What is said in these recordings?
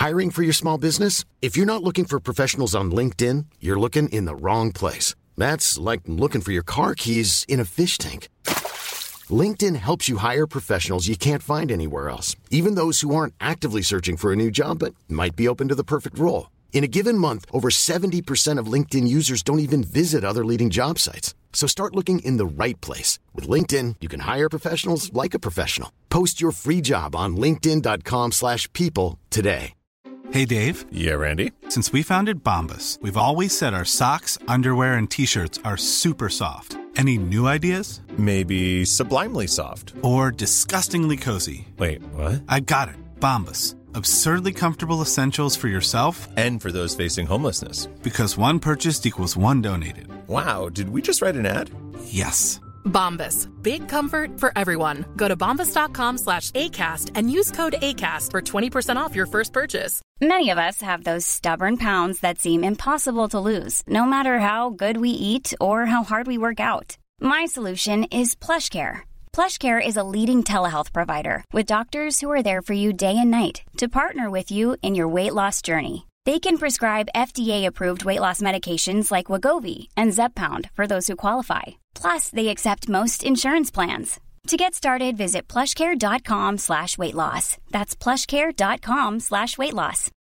Hiring for your small business? If you're not looking for professionals on LinkedIn, you're looking in the wrong place. That's like looking for your car keys in a fish tank. LinkedIn helps you hire professionals you can't find anywhere else, even those who aren't actively searching for a new job but might be open to the perfect role. In a given month, over 70% of LinkedIn users don't even visit other leading job sites. So start looking in the right place. With LinkedIn, you can hire professionals like a professional. Post your free job on linkedin.com/people today. Hey, Dave. Yeah, Randy. Since we founded Bombas, we've always said our socks, underwear, and T-shirts are super soft. Any new ideas? Maybe sublimely soft. Or disgustingly cozy. Wait, what? I got it. Bombas. Absurdly comfortable essentials for yourself and for those facing homelessness. Because one purchased equals one donated. Wow, did we just write an ad? Yes. Bombas. Big comfort for everyone. Go to bombas.com/ACAST and use code ACAST for 20% off your first purchase. Many of us have those stubborn pounds that seem impossible to lose, no matter how good we eat or how hard we work out. My solution is PlushCare. PlushCare is a leading telehealth provider with doctors who are there for you day and night to partner with you in your weight loss journey. They can prescribe FDA-approved weight loss medications like Wegovy and Zepbound for those who qualify. Plus, they accept most insurance plans. To get started, visit plushcare.com/weightloss. That's plushcare.com/weightloss.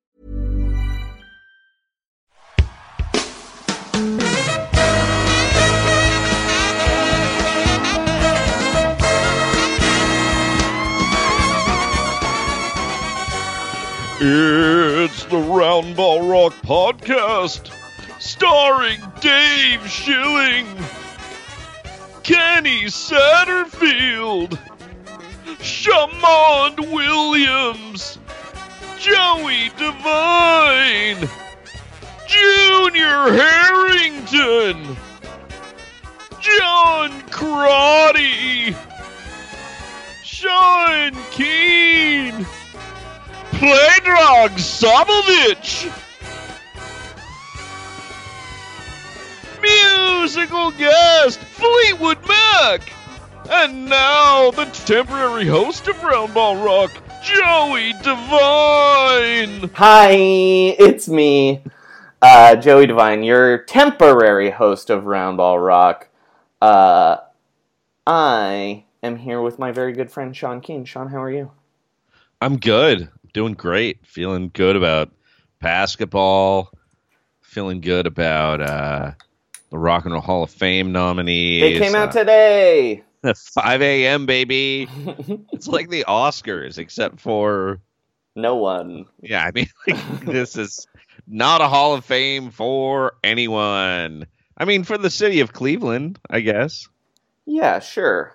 It's the Round Ball Rock Podcast, starring Dave Schilling, Kenny Satterfield, Shamond Williams, Joey Devine, Junior Harrington, John Crotty, Sean Keane, Predrag Sabovich, musical guest Fleetwood Mac, and now the temporary host of Round Ball Rock, Joey Devine. Hi, it's me, Joey Devine, your temporary host of Round Ball Rock. I am here with my very good friend Sean Keane. Sean, how are you? I'm good. Doing great. Feeling good about basketball. Feeling good about the Rock and Roll Hall of Fame nominees. They came out today. 5 a.m., baby. It's like the Oscars, except for... no one. Yeah, I mean, like, this is not a Hall of Fame for anyone. I mean, for the city of Cleveland, I guess. Yeah, sure.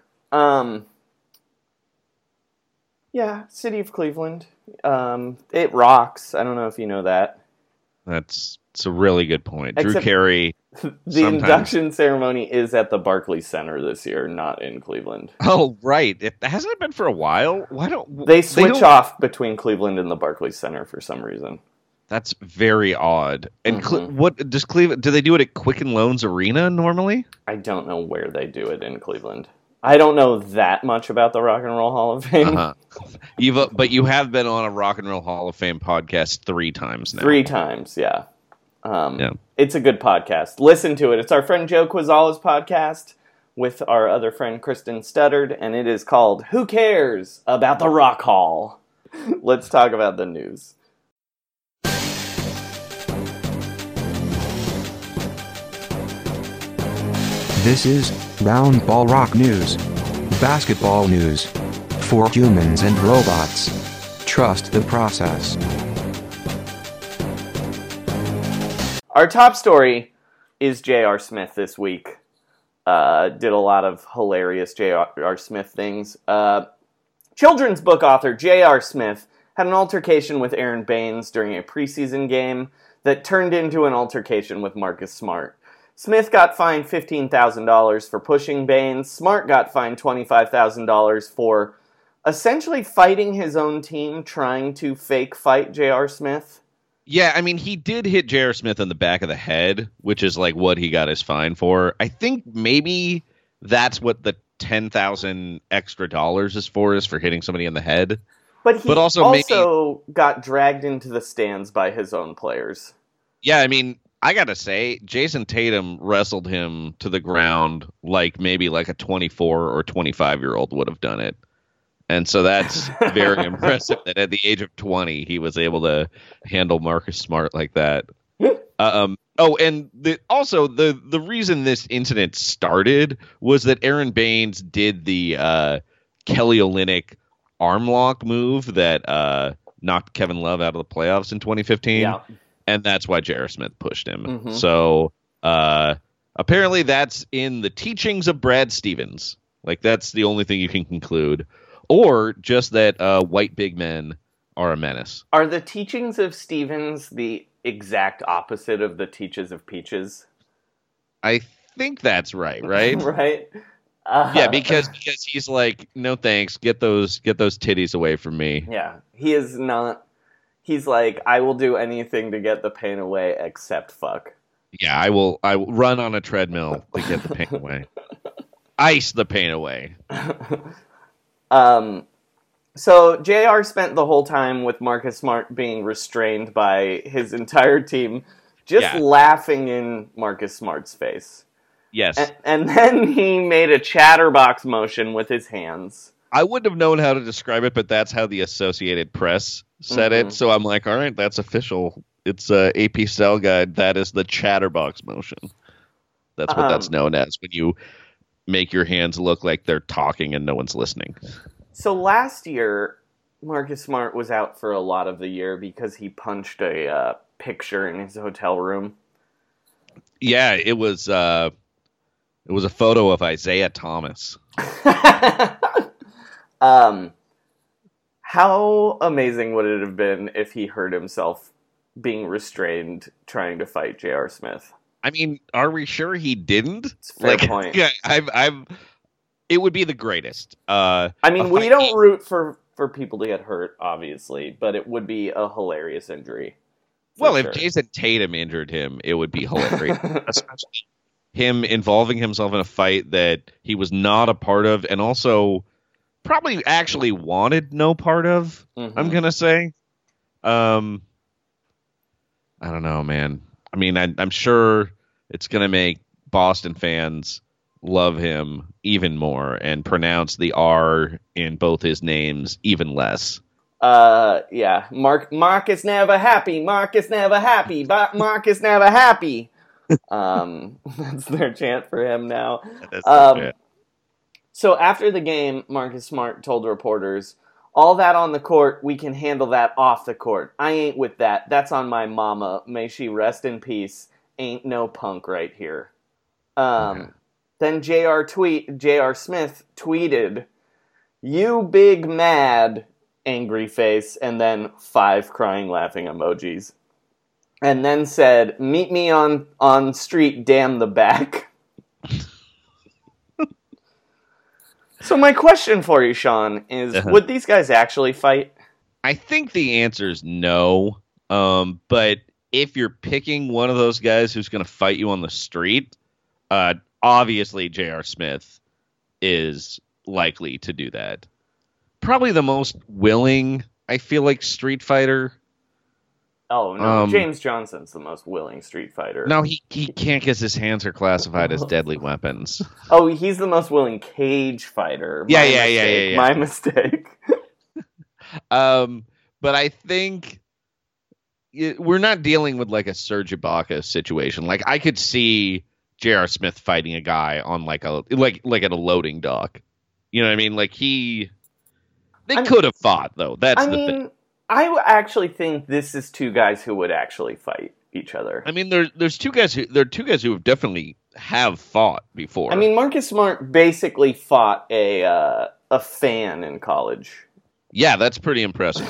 Yeah, city of Cleveland. It rocks. I don't know if you know that. It's a really good point. Except Drew Carey. The induction ceremony is at the Barclays Center this year, not in Cleveland. Oh, right. Hasn't it been for a while? Why don't they switch off between Cleveland and the Barclays Center for some reason? That's very odd. And what does Cleveland? Do they do it at Quicken Loans Arena normally? I don't know where they do it in Cleveland. I don't know that much about the Rock and Roll Hall of Fame. But you have been on a Rock and Roll Hall of Fame podcast 3 times now. 3 times, yeah. It's a good podcast. Listen to it. It's our friend Joe Quazala's podcast with our other friend Kristen Studdard, and it is called Who Cares About the Rock Hall? Let's talk about the news. This is Round Ball Rock News. Basketball news. For humans and robots. Trust the process. Our top story is J.R. Smith this week. Did a lot of hilarious J.R. Smith things. Children's book author J.R. Smith had an altercation with Aaron Baines during a preseason game that turned into an altercation with Marcus Smart. Smith got fined $15,000 for pushing Baines. Smart got fined $25,000 for essentially fighting his own team, trying to fake fight J.R. Smith. Yeah, I mean, he did hit J.R. Smith in the back of the head, which is like what he got his fine for. I think maybe that's what the $10,000 extra is for hitting somebody in the head. But he But also got dragged into the stands by his own players. Yeah, I mean, I gotta say, Jason Tatum wrestled him to the ground like maybe like a 24 or 25-year-old would have done it. And so that's very impressive that at the age of 20, he was able to handle Marcus Smart like that. And the reason this incident started was that Aaron Baines did the Kelly Olynyk arm lock move that knocked Kevin Love out of the playoffs in 2015. Yeah. And that's why J.R. Smith pushed him. Mm-hmm. So apparently that's in the teachings of Brad Stevens. Like, that's the only thing you can conclude. Or just that white big men are a menace. Are the teachings of Stevens the exact opposite of the teaches of Peaches? I think that's right? Right? Yeah, because he's like, no thanks, get those titties away from me. Yeah, he is not. He's like, I will do anything to get the pain away except fuck. Yeah, I will run on a treadmill to get the pain away. Ice the pain away. So JR spent the whole time with Marcus Smart being restrained by his entire team, just laughing in Marcus Smart's face. Yes. And then he made a chatterbox motion with his hands. I wouldn't have known how to describe it, but that's how the Associated Press said it. So I'm like, all right, that's official. It's AP Cell Guide. That is the chatterbox motion. That's what that's known as, when you make your hands look like they're talking and no one's listening. So last year, Marcus Smart was out for a lot of the year because he punched a picture in his hotel room. Yeah, it was a photo of Isaiah Thomas. How amazing would it have been if he heard himself being restrained trying to fight J.R. Smith? I mean, are we sure he didn't? It's a fair point. Yeah, it would be the greatest. I mean, we don't root for people to get hurt, obviously, but it would be a hilarious injury. Well, if Jason Tatum injured him, it would be hilarious. Especially him involving himself in a fight that he was not a part of, and also probably actually wanted no part of, I'm going to say. I don't know, man. I mean, I'm sure it's going to make Boston fans love him even more and pronounce the R in both his names even less. Yeah. Mark is never happy. Mark is never happy. But Mark is never happy. That's their chant for him now. So after the game, Marcus Smart told reporters, all that on the court, we can handle that off the court. I ain't with that. That's on my mama. May she rest in peace. Ain't no punk right here. Then J.R. Smith tweeted, you big mad, angry face, and then 5 crying laughing emojis. And then said, meet me on street, damn the back. So my question for you, Sean, is would these guys actually fight? I think the answer is no. But if you're picking one of those guys who's going to fight you on the street, obviously J.R. Smith is likely to do that. Probably the most willing, I feel like, street fighter. Oh, no, James Johnson's the most willing street fighter. No, he can't because his hands are classified as deadly weapons. Oh, he's the most willing cage fighter. Yeah. My mistake. But I think we're not dealing with like a Serge Ibaka situation. Like, I could see J.R. Smith fighting a guy on like at a loading dock. You know what I mean? Like they could have fought though. That's the thing. I actually think this is 2 guys who would actually fight each other. I mean, there's 2 guys who have definitely have fought before. I mean, Marcus Smart basically fought a fan in college. Yeah, that's pretty impressive.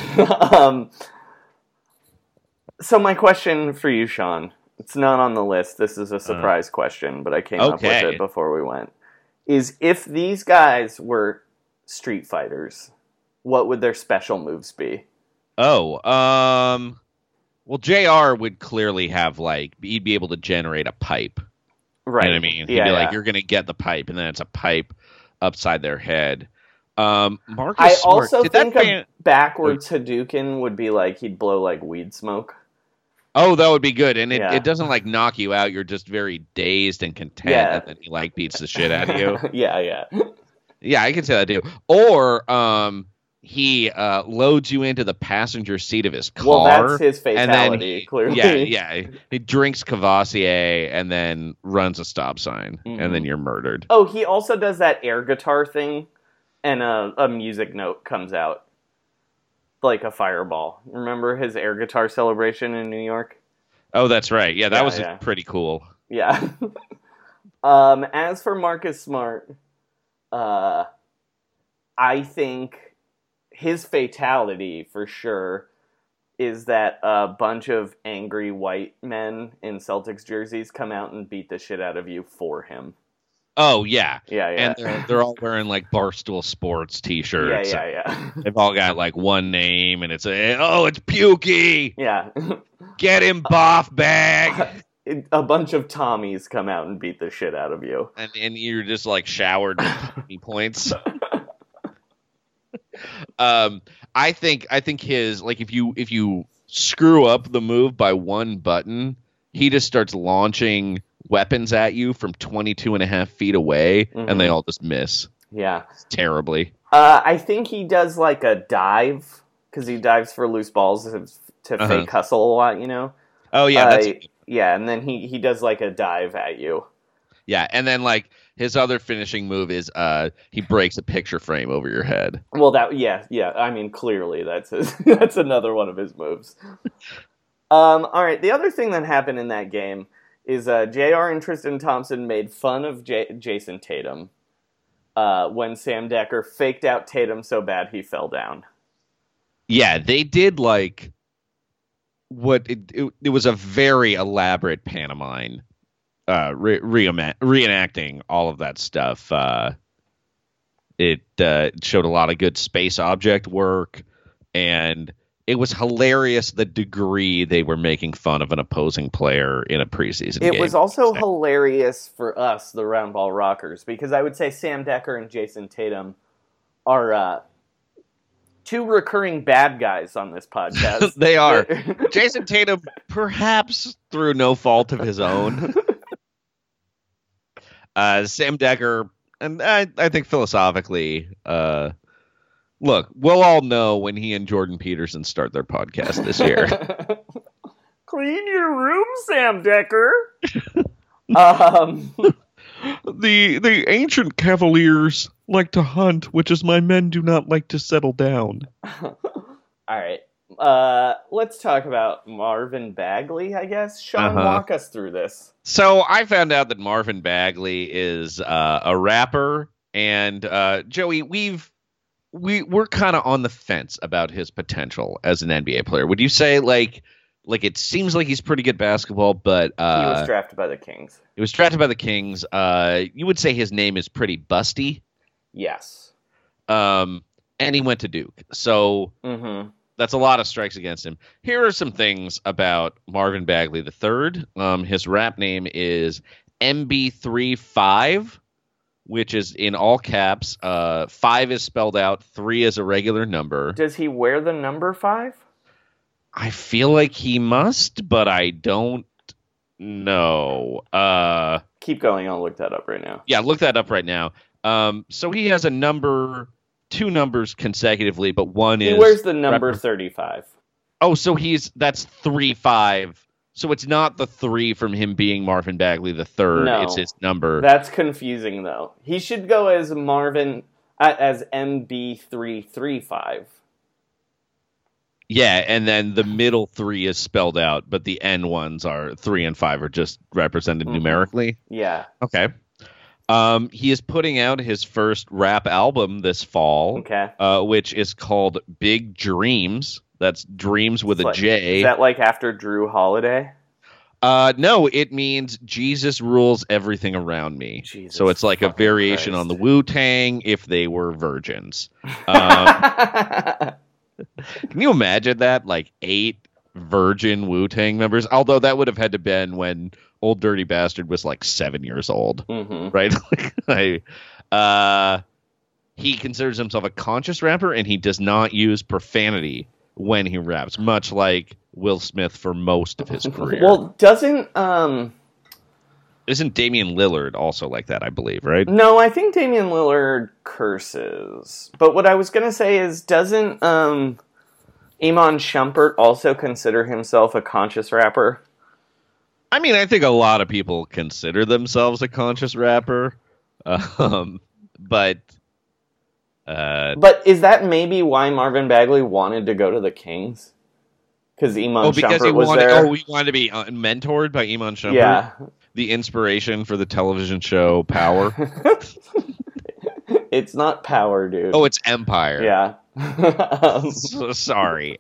So my question for you, Sean, it's not on the list. This is a surprise question, but I came up with it before we went. Is if these guys were street fighters, what would their special moves be? Oh, well, JR would clearly have, he'd be able to generate a pipe. Right. You know what I mean? He'd be like, you're going to get the pipe, and then it's a pipe upside their head. Marcus I Smart. also Did think that a backwards Hadouken would be like he'd blow like weed smoke. Oh, that would be good. And Yeah. it doesn't like knock you out. You're just very dazed and content. Yeah. And then he like beats the shit out of you. Yeah. Yeah, I can see that too. Or he loads you into the passenger seat of his car. Well, that's his and fatality, clearly. Yeah. He drinks Cavassier and then runs a stop sign. And then you're murdered. Oh, he also does that air guitar thing, and a music note comes out. Like a fireball. Remember his air guitar celebration in New York? Oh, that's right. Yeah, that was yeah. pretty cool. Yeah. As for Marcus Smart, I think his fatality, for sure, is that a bunch of angry white men in Celtics jerseys come out and beat the shit out of you for him. Oh, yeah. Yeah. And they're all wearing, like, Barstool Sports t-shirts. Yeah. They've all got, like, one name, and it's it's Pukey! Yeah. Get him, Boff Bag! A bunch of Tommies come out and beat the shit out of you. And you're just, like, showered with Tommy points. I think his, like, if you screw up the move by one button, he just starts launching weapons at you from 22.5 feet away, and they all just miss. Yeah. Terribly. I think he does like a dive, because he dives for loose balls to fake hustle a lot, you know? Oh, yeah. Yeah, and then he does like a dive at you. Yeah, and then like his other finishing move is he breaks a picture frame over your head. Well, yeah. I mean, clearly that's another one of his moves. All right, the other thing that happened in that game is JR and Tristan Thompson made fun of Jason Tatum when Sam Decker faked out Tatum so bad he fell down. Yeah, they did like what it was a very elaborate pantomime, reenacting all of that stuff. It showed a lot of good space object work, and it was hilarious the degree they were making fun of an opposing player in a preseason game. It was also hilarious for us, the Round Ball Rockers, because I would say Sam Decker and Jason Tatum are two recurring bad guys on this podcast. They are. Jason Tatum, perhaps through no fault of his own. Sam Decker, and I think philosophically, look, we'll all know when he and Jordan Peterson start their podcast this year. Clean your room, Sam Decker. The ancient Cavaliers like to hunt, which is my men do not like to settle down. All right. Let's talk about Marvin Bagley, I guess. Sean, walk us through this. So I found out that Marvin Bagley is a rapper, and Joey, we're kind of on the fence about his potential as an NBA player. Would you say like it seems like he's pretty good basketball, but he was drafted by the Kings. He was drafted by the Kings. You would say his name is pretty busty. Yes. And he went to Duke. So that's a lot of strikes against him. Here are some things about Marvin Bagley III. His rap name is MB35, which is in all caps. 5 is spelled out. 3 is a regular number. Does he wear the number 5? I feel like he must, but I don't know. Keep going. I'll look that up right now. Yeah, look that up right now. So he has 2 numbers consecutively, but one is... He wears the number 35. Oh, so that's 3-5. So it's not the 3 from him being Marvin Bagley III. No, it's his number. That's confusing, though. He should go as as MB335. Yeah, and then the middle 3 is spelled out, but the N ones are 3 and 5 are just represented numerically. Yeah. Okay. He is putting out his first rap album this fall, which is called Big Dreams. That's Dreams with a J. Is that like after Drew Holiday? No, it means Jesus rules everything around me. Jesus, so it's like a variation Christ. on the Wu-Tang if they were virgins. Can you imagine that? Like 8 virgin Wu-Tang members? Although that would have had to been when Old Dirty Bastard was like 7 years old, right? he considers himself a conscious rapper, and he does not use profanity when he raps, much like Will Smith for most of his career. Well, Isn't Damian Lillard also like that, I believe, right? No, I think Damian Lillard curses. But what I was going to say is, doesn't Iman Shumpert also consider himself a conscious rapper? I mean, I think a lot of people consider themselves a conscious rapper. But is that maybe why Marvin Bagley wanted to go to the Kings? Because Iman Shumpert was there? he wanted to be mentored by Iman Shumpert? Yeah. The inspiration for the television show Power. It's not Power, dude. Oh, it's Empire. Yeah. So sorry.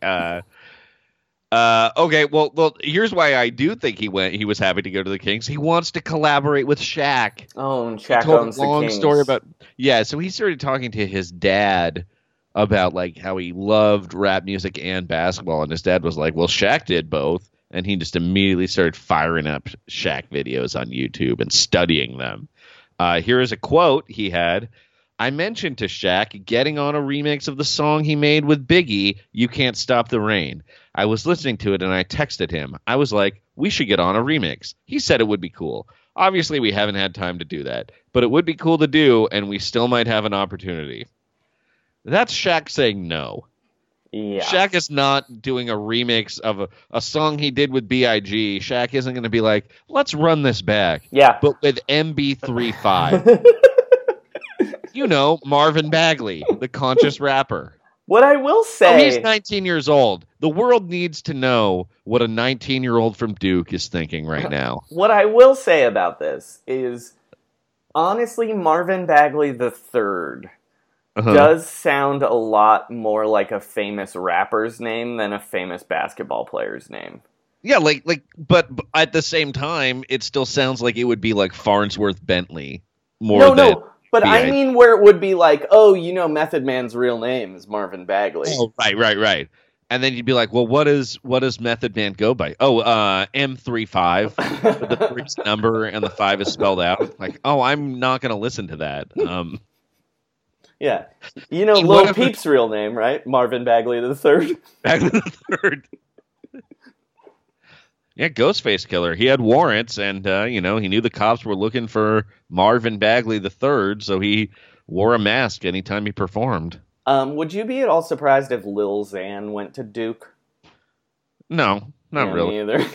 Okay, well, here's why I do think he was happy to go to the Kings. He wants to collaborate with Shaq. Oh, and Shaq told owns a long the Kings. story about so he started talking to his dad about like how he loved rap music and basketball, and his dad was like, "Well, Shaq did both." And he just immediately started firing up Shaq videos on YouTube and studying them. Here is a quote he had. I mentioned to Shaq getting on a remix of the song he made with Biggie, You Can't Stop the Rain. I was listening to it and I texted him. I was like, we should get on a remix. He said it would be cool. Obviously, we haven't had time to do that, but it would be cool to do, and we still might have an opportunity. That's Shaq saying no. Yeah. Shaq is not doing a remix of a song he did with B.I.G. Shaq isn't going to be like, let's run this back. Yeah. But with MB35. You know, Marvin Bagley, the conscious rapper. What I will say... Oh, he's 19 years old. The world needs to know what a 19-year-old from Duke is thinking right now. What I will say about this is, honestly, Marvin Bagley III does sound a lot more like a famous rapper's name than a famous basketball player's name. Yeah, but at the same time, it still sounds like it would be like Farnsworth Bentley more than... But I mean where it would be like, oh, you know Method Man's real name is Marvin Bagley. Oh, right. And then you'd be like, well, what does Method Man go by? Oh, M35, with the 3's number and the 5 is spelled out. Like, oh, I'm not going to listen to that. Yeah. You know Lil Peep's real name, right? Marvin Bagley III. Bagley III. Yeah, Ghostface Killer. He had warrants, and he knew the cops were looking for Marvin Bagley III, so he wore a mask anytime he performed. Would you be at all surprised if Lil Xan went to Duke? No, not really. Me either.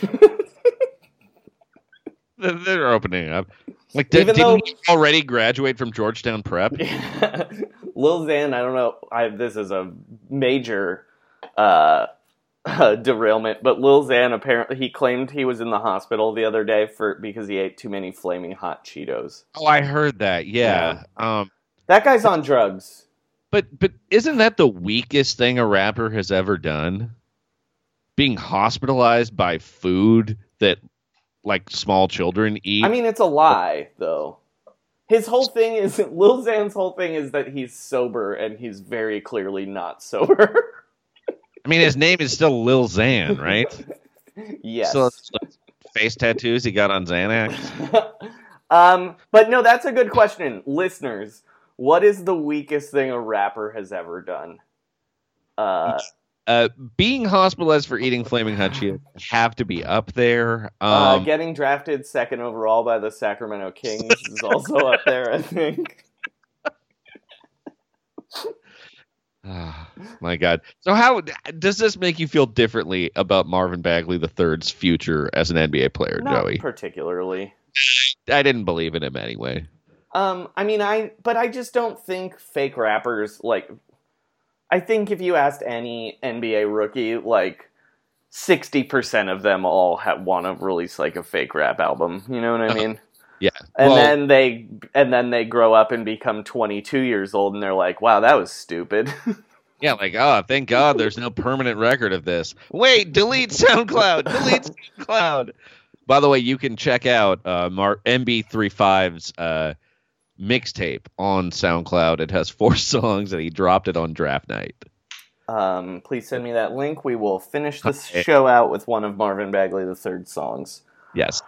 They're opening up. Like, didn't he already graduate from Georgetown Prep? Yeah. Lil Xan, I don't know. This is a major derailment, but Lil Xan apparently he claimed he was in the hospital the other day because he ate too many flaming hot Cheetos. Oh, I heard that. Yeah. That guy's on drugs. But isn't that the weakest thing a rapper has ever done? Being hospitalized by food that like small children eat. I mean, it's a lie, though. His whole thing is Lil Xan's whole thing is that he's sober, and he's very clearly not sober. I mean, his name is still Lil Xan, right? Yes. Still face tattoos he got on Xanax. But no, that's a good question. Listeners, what is the weakest thing a rapper has ever done? Being hospitalized for eating flaming hot Cheetos have to be up there. Getting drafted second overall by the Sacramento Kings is also up there, I think. Oh, my God. So how does this make you feel differently about Marvin Bagley III's future as an NBA player, Not Joey? particularly. I didn't believe in him anyway. I just don't think fake rappers, I think if you asked any NBA rookie, 60% of them all want to release a fake rap album. You know what I mean? Yeah. And then they grow up and become 22 years old, and they're like, "Wow, that was stupid." Yeah, thank God there's no permanent record of this. Wait, delete SoundCloud. By the way, you can check out MB35's mixtape on SoundCloud. It has 4 songs, and he dropped it on draft night. Please send me that link. We will finish this show out with one of Marvin Bagley III's songs. Yes.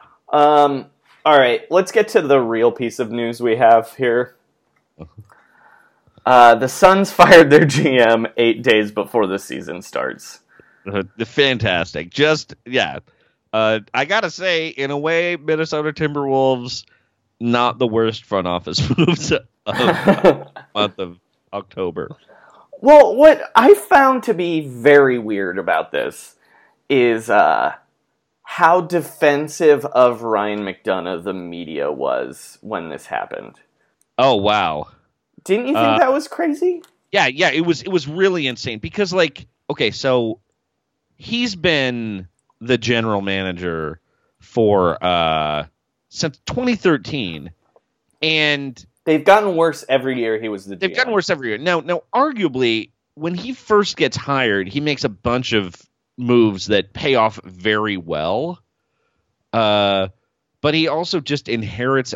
All right, let's get to the real piece of news we have here. The Suns fired their GM 8 days before the season starts. Fantastic. Just, yeah. I gotta say, in a way, Minnesota Timberwolves, not the worst front office moves of the month of October. Well, what I found to be very weird about this is how defensive of Ryan McDonough the media was when this happened. Oh, wow. Didn't you think that was crazy? Yeah, it was really insane because, like, okay, so he's been the general manager for since 2013, and they've gotten worse every year he was the GM. They've gotten worse every year. Now, arguably, when he first gets hired, he makes a bunch of moves that pay off very well, but he also just inherits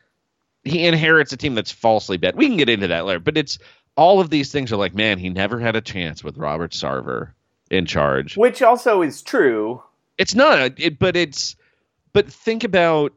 a team that's falsely bad. We can get into that later, but it's all of these things are like, man, he never had a chance with Robert Sarver in charge. Which also is true. It's not, but think about,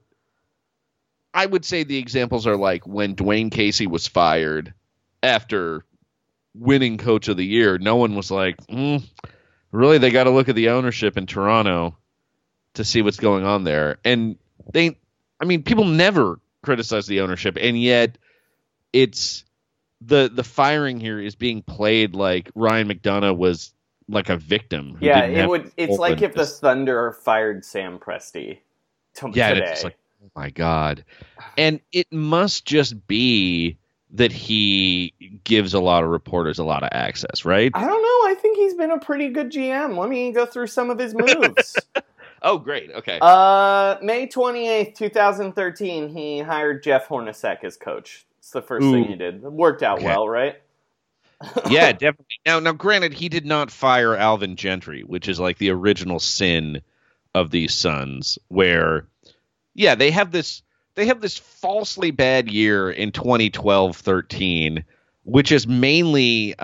I would say the examples are like when Dwayne Casey was fired after winning Coach of the Year. No one was like, really, they got to look at the ownership in Toronto to see what's going on there. And people never criticize the ownership, and yet it's the firing here is being played like Ryan McDonough was like a victim. Yeah, it's like if the Thunder fired Sam Presti today. It's like, oh my God. And it must just be that he gives a lot of reporters a lot of access, right? I don't know. I think he's been a pretty good GM. Let me go through some of his moves. Oh, great. Okay. May 28th, 2013, he hired Jeff Hornacek as coach. It's the first thing he did. It worked out well, right? Yeah, definitely. Now, granted, he did not fire Alvin Gentry, which is like the original sin of these Suns, where, yeah, they have this falsely bad year in 2012-13, which is mainly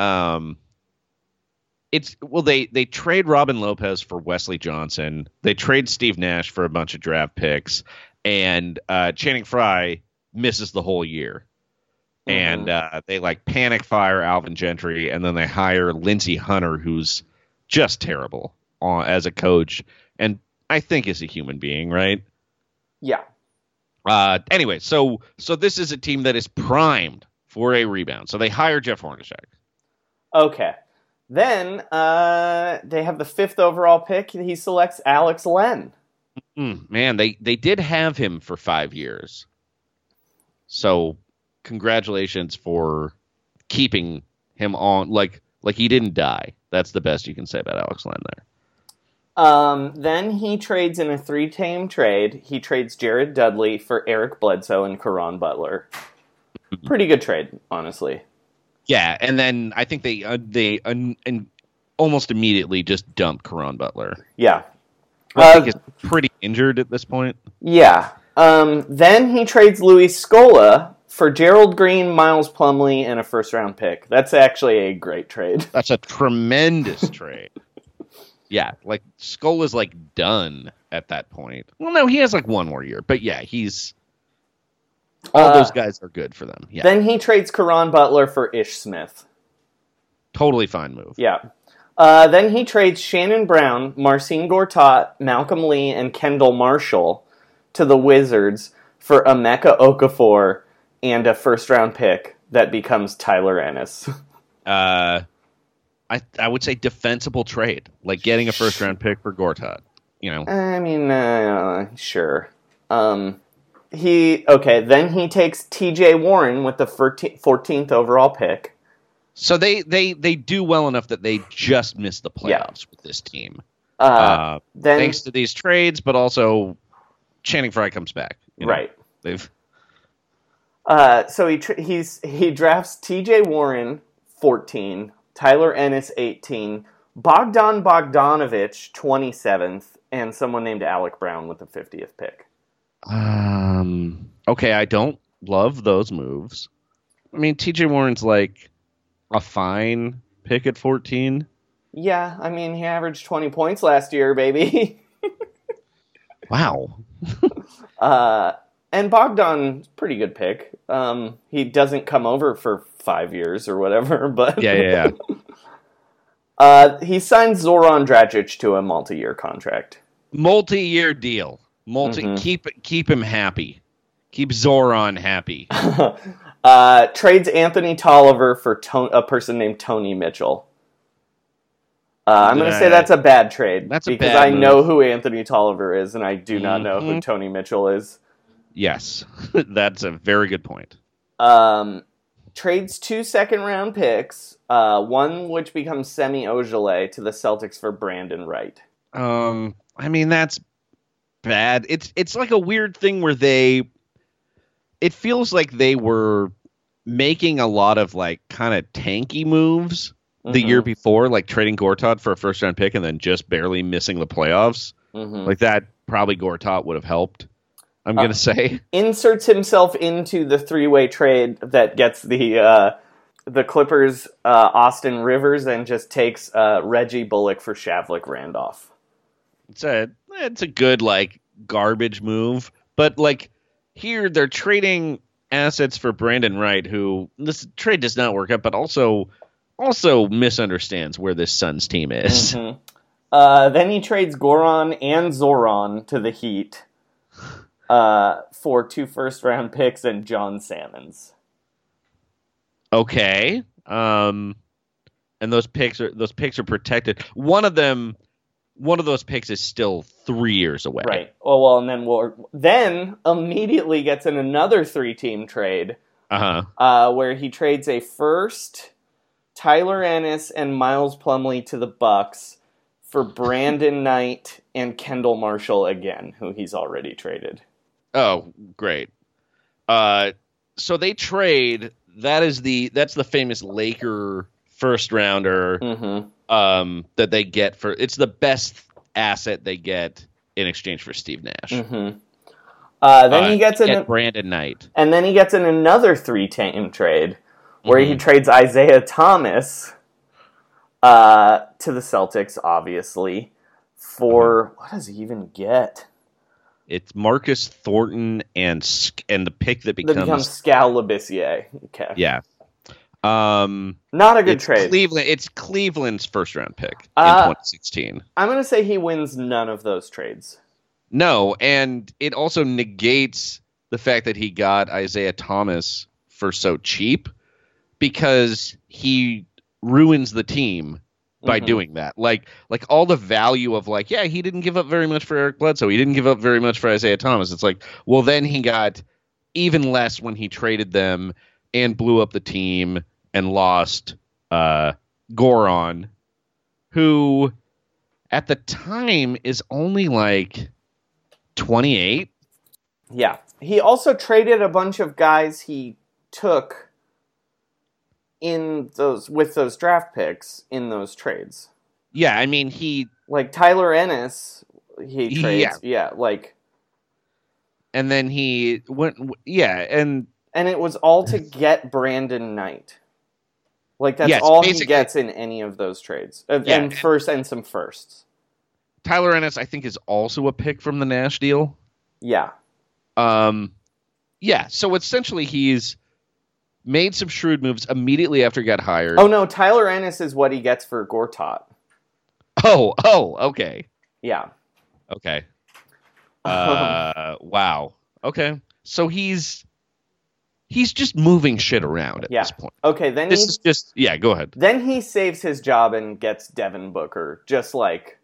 they trade Robin Lopez for Wesley Johnson. They trade Steve Nash for a bunch of draft picks, and Channing Frye misses the whole year. And they like panic fire Alvin Gentry, and then they hire Lindsey Hunter, who's just terrible as a coach, and I think is a human being, right? Yeah. Anyway, so this is a team that is primed for a rebound. So they hire Jeff Hornacek. Okay. Then they have the 5th overall pick. He selects Alex Len. Man, they did have him for 5 years. So congratulations for keeping him on. Like he didn't die. That's the best you can say about Alex Len there. Then he trades in a 3-team trade. He trades Jared Dudley for Eric Bledsoe and Caron Butler. Pretty good trade, honestly. Yeah, and then I think they almost immediately just dumped Caron Butler. Yeah. I think he's pretty injured at this point. Yeah. Then he trades Luis Scola for Gerald Green, Miles Plumlee, and a first-round pick. That's actually a great trade. That's a tremendous trade. Yeah, like Scola's like done at that point. Well, no, he has like one more year, but yeah, he's all those guys are good for them. Yeah. Then he trades Caron Butler for Ish Smith. Totally fine move. Yeah. Then he trades Shannon Brown, Marcin Gortat, Malcolm Lee, and Kendall Marshall to the Wizards for Emeka Okafor and a first-round pick that becomes Tyler Ennis. I would say defensible trade, like getting a first-round pick for Gortat. You know. I mean, sure. Then he takes T.J. Warren with the 14th overall pick. So they do well enough that they just missed the playoffs with this team. Then, thanks to these trades, but also Channing Frye comes back. Right. They've. So he drafts T.J. Warren 14, Tyler Ennis 18, Bogdan Bogdanovic 27th, and someone named Alec Brown with the 50th pick. Okay, I don't love those moves. I mean, T.J. Warren's like a fine pick at 14. Yeah, I mean, he averaged 20 points last year, baby. Wow. And Bogdan's pretty good pick. He doesn't come over for 5 years or whatever. But Yeah. he signed Zoran Dragic to a multi-year contract. Multi-year deal. Keep him happy. Keep Zoran happy. Trades Anthony Tolliver for a person named Tony Mitchell. I'm going to say that's a bad trade. Because I know who Anthony Tolliver is, and I do not know who Tony Mitchell is. Yes, that's a very good point. Trades 2 second-round picks, one which becomes Semi Ojeleye to the Celtics for Brandon Wright. I mean, that's bad. It's like a weird thing where it feels like they were making a lot of like kind of tanky moves the year before, like trading Gortat for a first-round pick and then just barely missing the playoffs. Like that, probably Gortat would have helped, I'm going to say. Inserts himself into the three-way trade that gets the Clippers Austin Rivers and just takes Reggie Bullock for Shavlik Randolph. It's a good, like, garbage move. But, like, here they're trading assets for Brandon Wright, who this trade does not work out, but also misunderstands where this Suns team is. Then he trades Goran and Zoran to the Heat for 2 first-round picks and John Salmons. Okay. And those picks are protected. One of those picks is still 3 years away. Right. Well, and then immediately gets in another 3-team trade. Where he trades a first, Tyler Ennis and Miles Plumlee to the Bucks for Brandon Knight and Kendall Marshall again, who he's already traded. Oh, great. So they trade. That's the famous Laker first rounder that they get for. It's the best asset they get in exchange for Steve Nash. Then he gets Brandon Knight, and then he gets in another 3-team trade where he trades Isaiah Thomas to the Celtics, obviously, for what does he even get? It's Marcus Thornton and the pick that becomes Skal Labissiere. Okay. Yeah. Not a good trade. It's Cleveland's first round pick in 2016. I'm going to say he wins none of those trades. No, and it also negates the fact that he got Isaiah Thomas for so cheap because he ruins the team by doing that. Like all the value of like, yeah, he didn't give up very much for Eric Bledsoe. He didn't give up very much for Isaiah Thomas. It's like, well, then he got even less when he traded them and blew up the team and lost Goran, who at the time is only like 28. Yeah. He also traded a bunch of guys he took with those draft picks in those trades. Yeah, I mean he like Tyler Ennis he trades. Yeah, like and then he went and it was all to get Brandon Knight. Like that's all he gets in any of those trades. And some firsts. Tyler Ennis, I think, is also a pick from the Nash deal. Yeah. Yeah, so essentially he's made some shrewd moves immediately after he got hired. Oh, no, Tyler Ennis is what he gets for Gortat. Oh, okay. Yeah. Okay. Wow. Okay. So he's just moving shit around at this point. Okay, then go ahead. Then he saves his job and gets Devin Booker, just like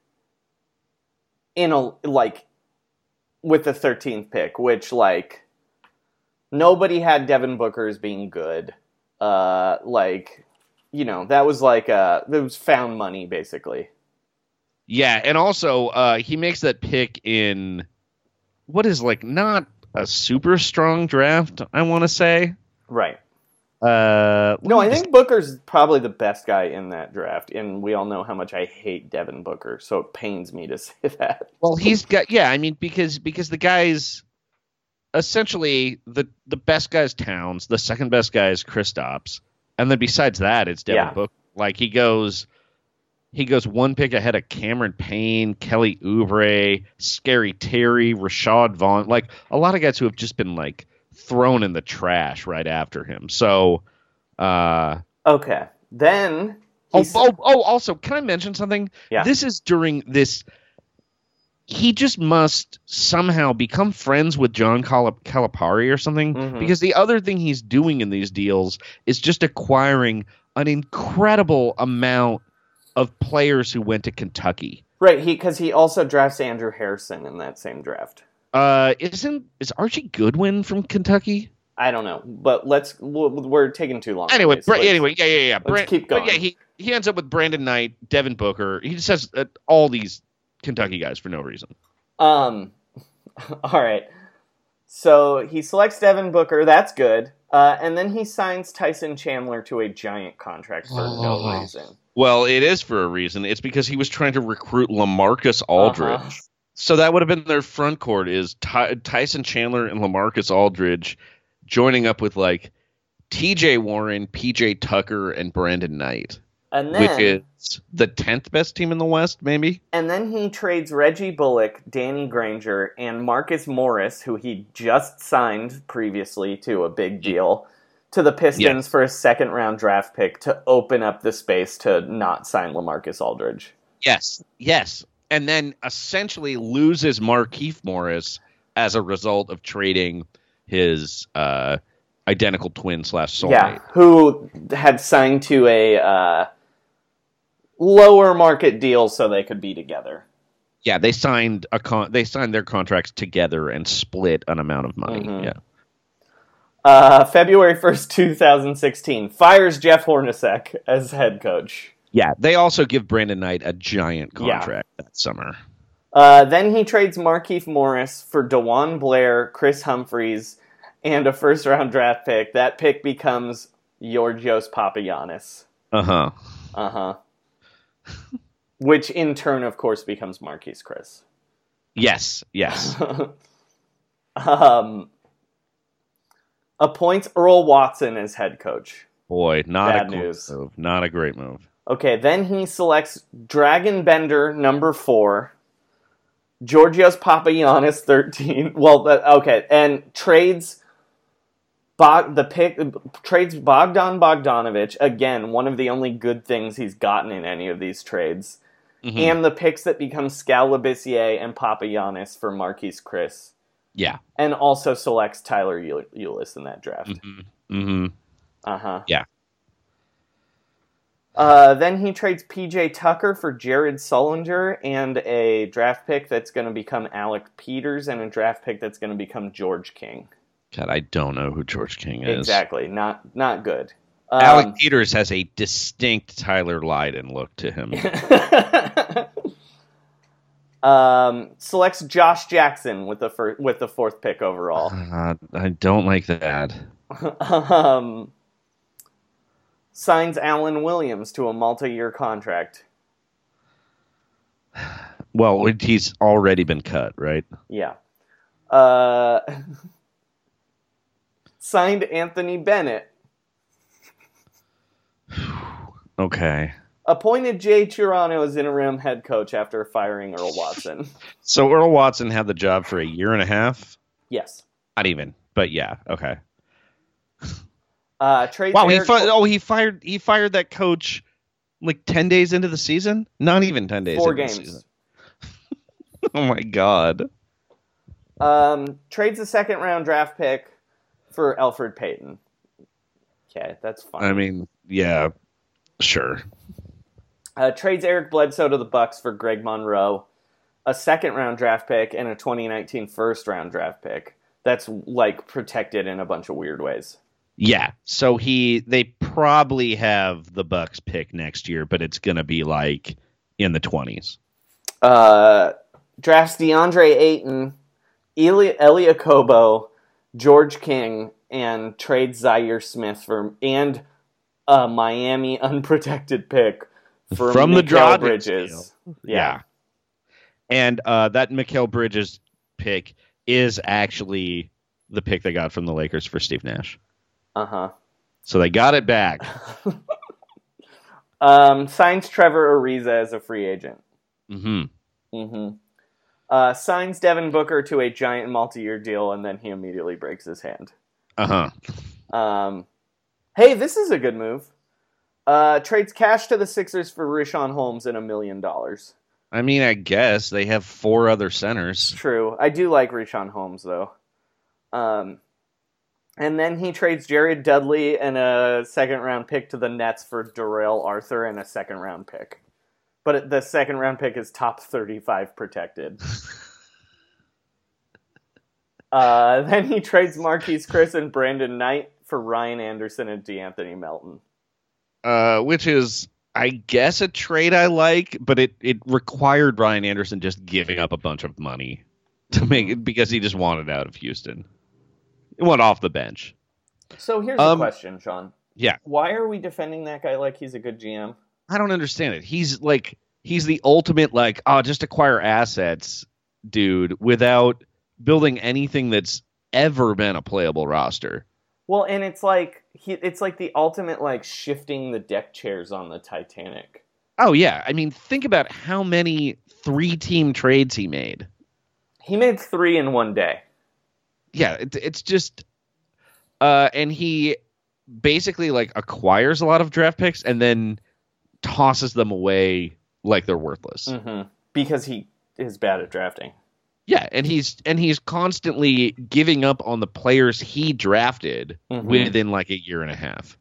with the 13th pick, which like nobody had Devin Booker as being good. That was like it was found money basically. Yeah, and also he makes that pick in what is like not a super strong draft, I want to say. Right. I think Booker's probably the best guy in that draft, and we all know how much I hate Devin Booker, so it pains me to say that. Well, he's got because the guy's essentially the best guy is Towns, the second best guy is Kristaps, and then besides that, it's Devin Booker. Like he goes one pick ahead of Cameron Payne, Kelly Oubre, Scary Terry, Rashad Vaughn, like a lot of guys who have just been like thrown in the trash right after him. So Okay. Then Also, can I mention something? Yeah. This is during this. He just must somehow become friends with John Calipari or something, because the other thing he's doing in these deals is just acquiring an incredible amount of players who went to Kentucky. Right, because he also drafts Andrew Harrison in that same draft. Is Archie Goodwin from Kentucky? I don't know, but we're taking too long. Anyway, yeah. Let's keep going. But yeah, he ends up with Brandon Knight, Devin Booker. He just has all these Kentucky guys for no reason. All right. So he selects Devin Booker. That's good. And then he signs Tyson Chandler to a giant contract for no reason. Well, it is for a reason. It's because he was trying to recruit LaMarcus Aldridge. So that would have been their front court is Tyson Chandler and LaMarcus Aldridge joining up with like TJ Warren, PJ Tucker, and Brandon Knight. And then, which is the 10th best team in the West, maybe? And then he trades Reggie Bullock, Danny Granger, and Marcus Morris, who he just signed previously to a big deal, to the Pistons for a second-round draft pick to open up the space to not sign LaMarcus Aldridge. Yes. And then essentially loses Markieff Morris as a result of trading his identical twin / soulmate. Yeah, who had signed to a lower market deal so they could be together. Yeah, they signed their contracts together and split an amount of money. Yeah. February 1st, 2016, fires Jeff Hornacek as head coach. Yeah, they also give Brandon Knight a giant contract that summer. Then he trades Markieff Morris for DeJuan Blair, Chris Humphries, and a first-round draft pick. That pick becomes Georgios Papagiannis. Which in turn, of course, becomes Marquise Chris. Yes. Appoints Earl Watson as head coach. Boy, Bad news. Move. Not a great move. Okay, then he selects Dragon Bender, number 4, Georgios Papagiannis, 13. And trades trades Bogdan Bogdanovic, again, one of the only good things he's gotten in any of these trades, and the picks that become Skal Labissiere and Papagiannis for Marquise Chris. Yeah. And also selects Tyler Ulis in that draft. Yeah. Then he trades PJ Tucker for Jared Sullinger and a draft pick that's going to become Alec Peters and a draft pick that's going to become George King. God, I don't know who George King is. Exactly. Not good. Alec Peters has a distinct Tyler Lydon look to him. Selects Josh Jackson with the 4th pick overall. I don't like that. Signs Alan Williams to a multi-year contract. Well, he's already been cut, right? Yeah. Signed Anthony Bennett. Okay. Appointed Jay Chirano as interim head coach after firing Earl Watson. So Earl Watson had the job for a year and a half? Yes. Not even, but yeah, okay. Trades wow, he fired that coach like 10 days into the season? Not even 10 days 4 into games. the season. Oh my god. Trades a 2nd-round draft pick for Elfrid Payton. Okay, that's fine. I mean, yeah, sure. Trades Eric Bledsoe to the Bucks for Greg Monroe, a 2nd-round draft pick, and a 2019 first-round draft pick. That's like protected in a bunch of weird ways. Yeah, so they probably have the Bucks pick next year, but it's going to be like in the 20s. Drafts DeAndre Ayton, Elia Kobo, George King, and trades Zaire Smith and a Miami unprotected pick from the Mikal Dragic Bridges. Yeah. And that Mikal Bridges pick is actually the pick they got from the Lakers for Steve Nash. So they got it back. Signs Trevor Ariza as a free agent. Signs Devin Booker to a giant multi-year deal, and then he immediately breaks his hand. Hey, this is a good move. Trades cash to the Sixers for Richaun Holmes and $1 million. I mean, I guess they have 4 other centers. True. I do like Richaun Holmes, though. And then he trades Jared Dudley and a second-round pick to the Nets for Darrell Arthur and a second-round pick. But the second-round pick is top 35 protected. Then he trades Marquise Chris and Brandon Knight for Ryan Anderson and DeAnthony Melton. Which is, I guess, a trade I like, but it required Ryan Anderson just giving up a bunch of money to make it because he just wanted out of Houston. He went off the bench. So here's a question, Sean. Yeah. Why are we defending that guy like he's a good GM? I don't understand it. He's the ultimate, just acquire assets, dude, without building anything that's ever been a playable roster. Well, and it's like the ultimate shifting the deck chairs on the Titanic. Oh yeah, I mean, think about how many 3-team trades he made. He made 3 in one day. Yeah, it's just, and he basically acquires a lot of draft picks and then tosses them away like they're worthless. Mm-hmm. Because he is bad at drafting. Yeah, and he's constantly giving up on the players he drafted within a year and a half.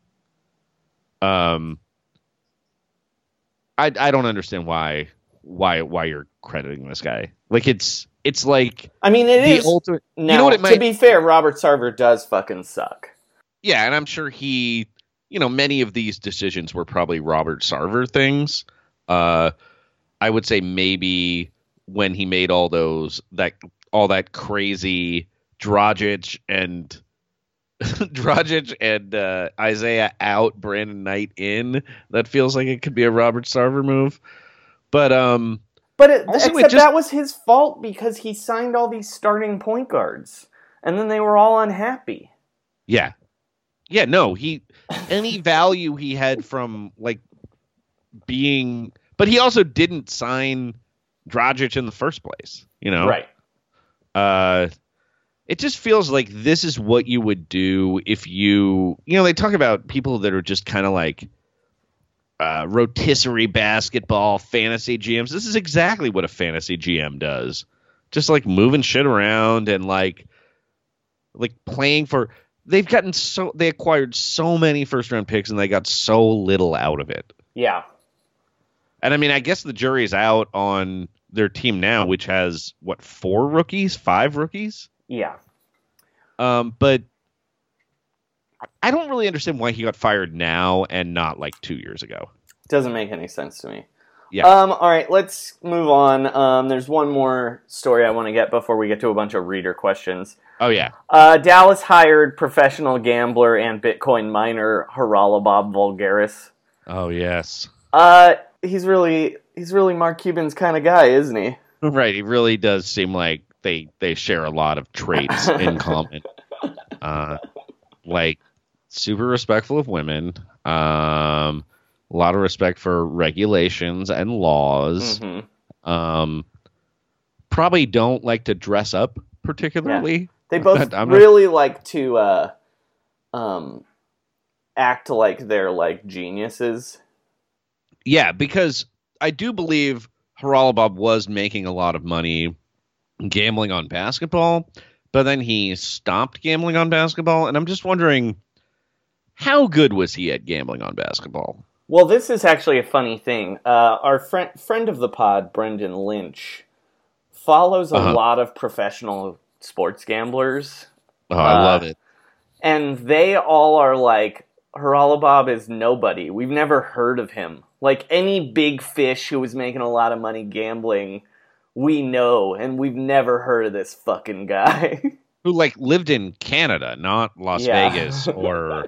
I don't understand why you're crediting this guy. It's like, I mean, it is ultimate. Now, you know what it might, to be fair, Robert Sarver does fucking suck. Yeah, and I'm sure he, many of these decisions were probably Robert Sarver things. I would say maybe when he made all that crazy Dragic and Isaiah out, Brandon Knight in, that feels like it could be a Robert Sarver move. But that was his fault because he signed all these starting point guards, and then they were all unhappy. Yeah, no, any value he had from being, but he also didn't sign Dragic in the first place, Right. It just feels like this is what you would do if they talk about people that are just kind of rotisserie basketball fantasy GMs. This is exactly what a fantasy GM does. Just moving shit around and playing for, they acquired so many first round picks and they got so little out of it. Yeah. And I mean, I guess the jury's out on their team now, which has 5 rookies? Yeah. But I don't really understand why he got fired now and not 2 years ago. Doesn't make any sense to me. Yeah. All right, let's move on. There's one more story I want to get before we get to a bunch of reader questions. Oh yeah. Dallas hired professional gambler and Bitcoin miner Haralabob Vulgaris. Oh yes. He's really Mark Cuban's kind of guy, isn't he? Right. He really does seem like they share a lot of traits in common. Super respectful of women. A lot of respect for regulations and laws. Mm-hmm. Probably don't like to dress up particularly. Yeah. They both really like to act like they're geniuses. Yeah, because I do believe Haralabob was making a lot of money gambling on basketball, but then he stopped gambling on basketball, and I'm just wondering, how good was he at gambling on basketball? Well, this is actually a funny thing. Our friend of the pod, Brendan Lynch, follows a lot of professional sports gamblers. Oh, I love it. And they all are like, Haralabob is nobody. We've never heard of him. Any big fish who was making a lot of money gambling, we know, and we've never heard of this fucking guy. Who lived in Canada, not Las Vegas or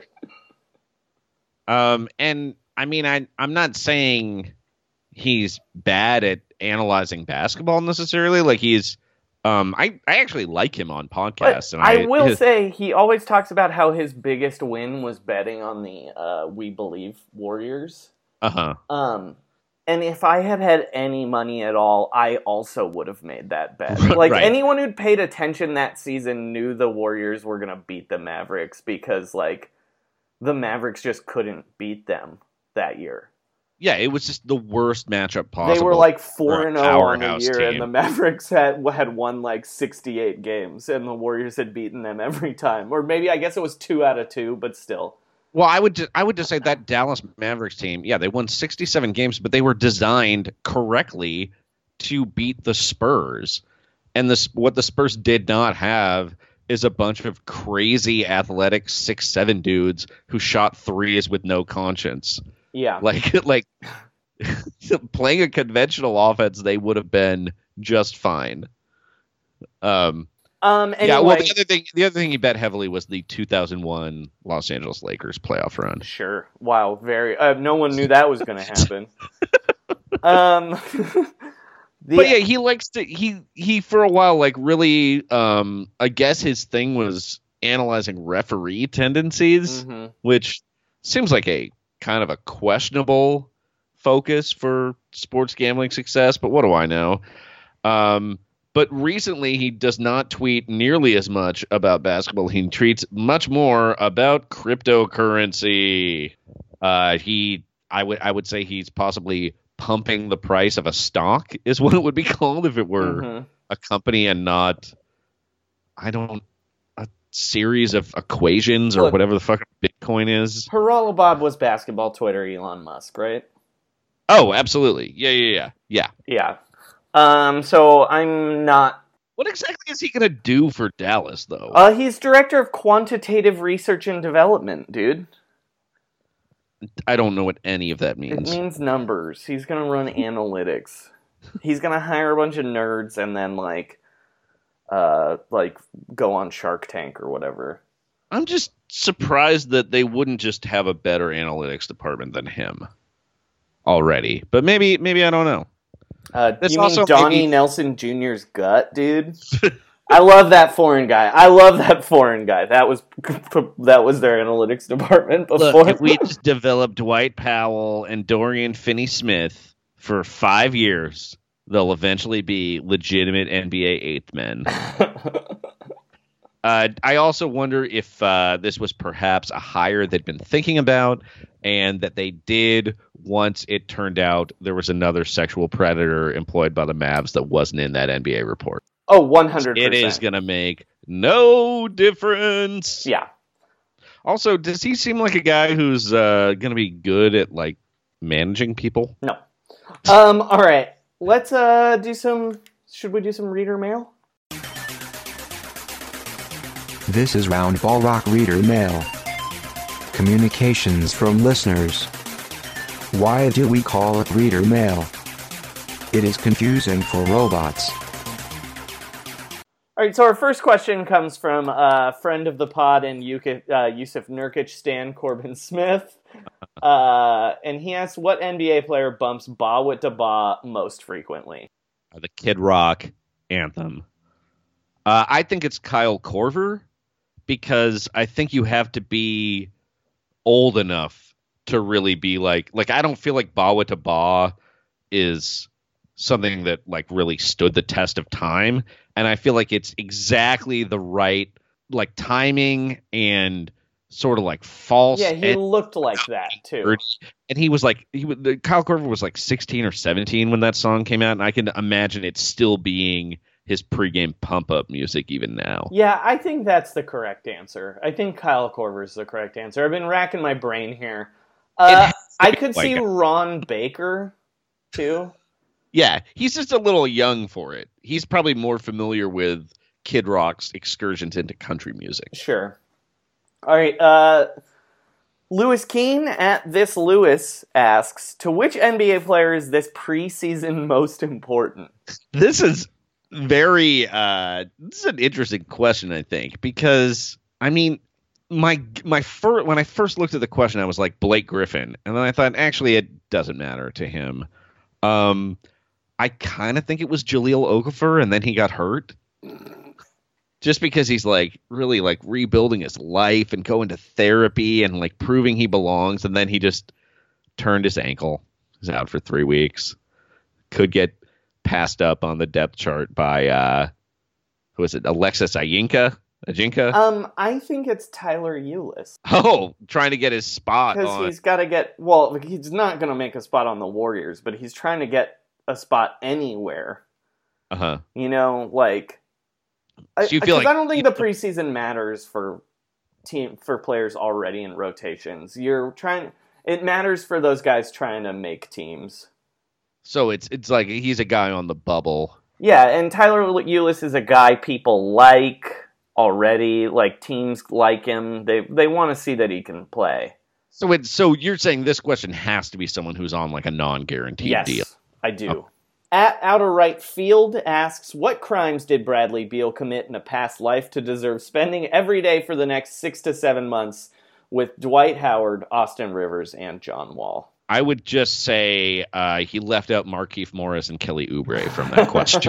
and I mean I'm not saying he's bad at analyzing basketball necessarily. He's I actually like him on podcasts. But and I will say he always talks about how his biggest win was betting on the We Believe Warriors. And if I had any money at all, I also would have made that bet. Right. Anyone who'd paid attention that season knew the Warriors were going to beat the Mavericks because, the Mavericks just couldn't beat them that year. Yeah, it was just the worst matchup possible. They were like for a 4-0 on the powerhouse year, team. and the Mavericks had won like 68 games, and the Warriors had beaten them every time. Or maybe, I guess it was 2 out of 2, but still. Well, I would just say that Dallas Mavericks team, yeah, they won 67 games, but they were designed correctly to beat the Spurs. And what the Spurs did not have is a bunch of crazy athletic 6'7" dudes who shot threes with no conscience. Yeah. Like playing a conventional offense, they would have been just fine. Anyway. Yeah, well, the other thing he bet heavily was the 2001 Los Angeles Lakers playoff run. Sure. Wow. Very. No one knew that was going to happen. But yeah, he likes to he for a while like really I guess his thing was analyzing referee tendencies, which seems like a kind of a questionable focus for sports gambling success, but what do I know? But recently he does not tweet nearly as much about basketball. He tweets much more about cryptocurrency. I would say he's possibly pumping the price of a stock is what it would be called if it were a company and not a series of equations or whatever the fuck Bitcoin is. Haralabob was basketball Twitter Elon Musk, right? Oh, absolutely. Yeah. So I'm not. What exactly is he going to do for Dallas, though? He's director of quantitative research and development, dude. I don't know what any of that means. It means numbers. He's going to run analytics. He's going to hire a bunch of nerds and then like go on Shark Tank or whatever. I'm just surprised that they wouldn't just have a better analytics department than him already. But maybe I don't know. You mean Donnie Nelson Jr.'s gut, dude? I love that foreign guy. That was their analytics department before. Look, if we just developed Dwight Powell and Dorian Finney-Smith for 5 years, they'll eventually be legitimate NBA eighth men. I also wonder if this was perhaps a hire they'd been thinking about and that they did once it turned out there was another sexual predator employed by the Mavs that wasn't in that NBA report. Oh, 100%. It is going to make no difference. Yeah. Also, does he seem like a guy who's going to be good at, like, managing people? No. All right. Let's should we do some reader mail? This is Round Ball Rock Reader Mail. Communications from listeners. Why do we call it reader mail? It is confusing for robots. All right, so our first question comes from a friend of the pod and Yusuf Nurkic stan, Corbin Smith. And he asks, what NBA player bumps Ba with Da Ba most frequently? The Kid Rock anthem. I think it's Kyle Korver, because I think you have to be old enough to really be like I don't feel like Ba with Da Ba is something that like really stood the test of time. And I feel like it's exactly the right like timing and sort of like false. Yeah, he looked like that too. And he was like, Kyle Korver was like 16 or 17 when that song came out, and I can imagine it still being his pregame pump up music even now. Yeah, I think that's the correct answer. I think Kyle Korver is the correct answer. I've been racking my brain here. I could see Ron Baker too. Yeah, he's just a little young for it. He's probably more familiar with Kid Rock's excursions into country music. Sure. All right. Lewis Keene at This Lewis asks, to which NBA player is this preseason most important? This is very this is an interesting question, I think, because I mean when I first looked at the question, I was like Blake Griffin, and then I thought actually it doesn't matter to him. I kind of think it was Jahlil Okafor, and then he got hurt. Just because he's like really like rebuilding his life and going to therapy and like proving he belongs, and then he just turned his ankle. He's out for 3 weeks. Could get passed up on the depth chart by who is it? Alexis Ayinka, Ajinka? I think it's Tyler Eulis. Oh, trying to get his spot Because on. he's got to get... Well, he's not going to make a spot on the Warriors, but he's trying to get a spot anywhere. Uh-huh. You know, like... So you feel like I don't think the preseason matters for players already in rotations. It matters for those guys trying to make teams. So it's like he's a guy on the bubble. Yeah, and Tyler Eulis is a guy people like already. Like, teams like him. They want to see that he can play. So you're saying this question has to be someone who's on like a non-guaranteed deal? Yes, I do. At Outer Right Field asks, what crimes did Bradley Beal commit in a past life to deserve spending every day for the next 6 to 7 months with Dwight Howard, Austin Rivers, and John Wall? I would just say he left out Markieff Morris and Kelly Oubre from that question.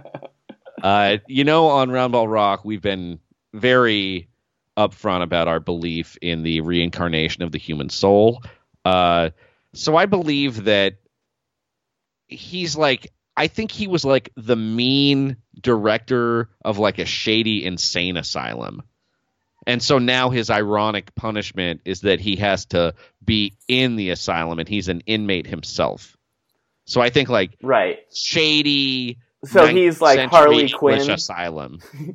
On Round Ball Rock, we've been very upfront about our belief in the reincarnation of the human soul. So I believe that he's like, I think he was like the mean director of like a shady insane asylum. And so now his ironic punishment is that he has to be in the asylum and he's an inmate himself. So I think like right, shady. So he's like Harley Quinn asylum.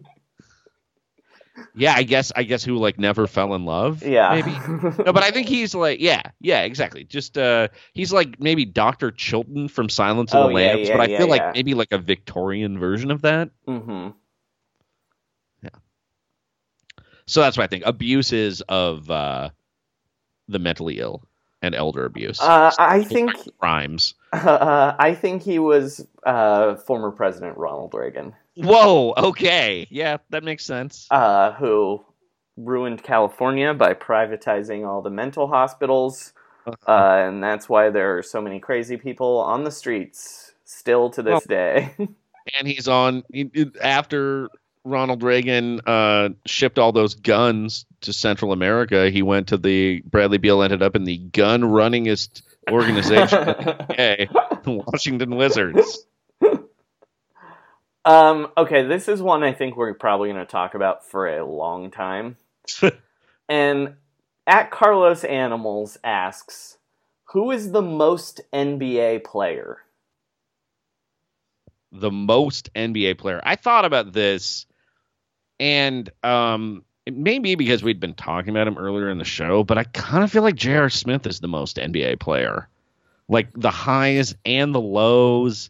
Yeah, I guess who like never fell in love. Yeah, maybe. No, but I think he's like yeah, exactly. Just he's like maybe Dr. Chilton from Silence of the Lambs, but I feel like maybe like a Victorian version of that. Mm-hmm. Yeah. So that's what I think. Abuses of the mentally ill and elder abuse. I think crimes. I think he was former President Ronald Reagan. Whoa, okay. Yeah, that makes sense. Who ruined California by privatizing all the mental hospitals. And that's why there are so many crazy people on the streets still to this day. And he's after Ronald Reagan shipped all those guns to Central America, he went to Bradley Beal ended up in the gun-runningest organization in the UK, the Washington Wizards. Okay, this is one I think we're probably going to talk about for a long time. And at Carlos Animals asks, who is the most NBA player? The most NBA player. I thought about this, and it may be because we'd been talking about him earlier in the show, but I kind of feel like J.R. Smith is the most NBA player. Like the highs and the lows,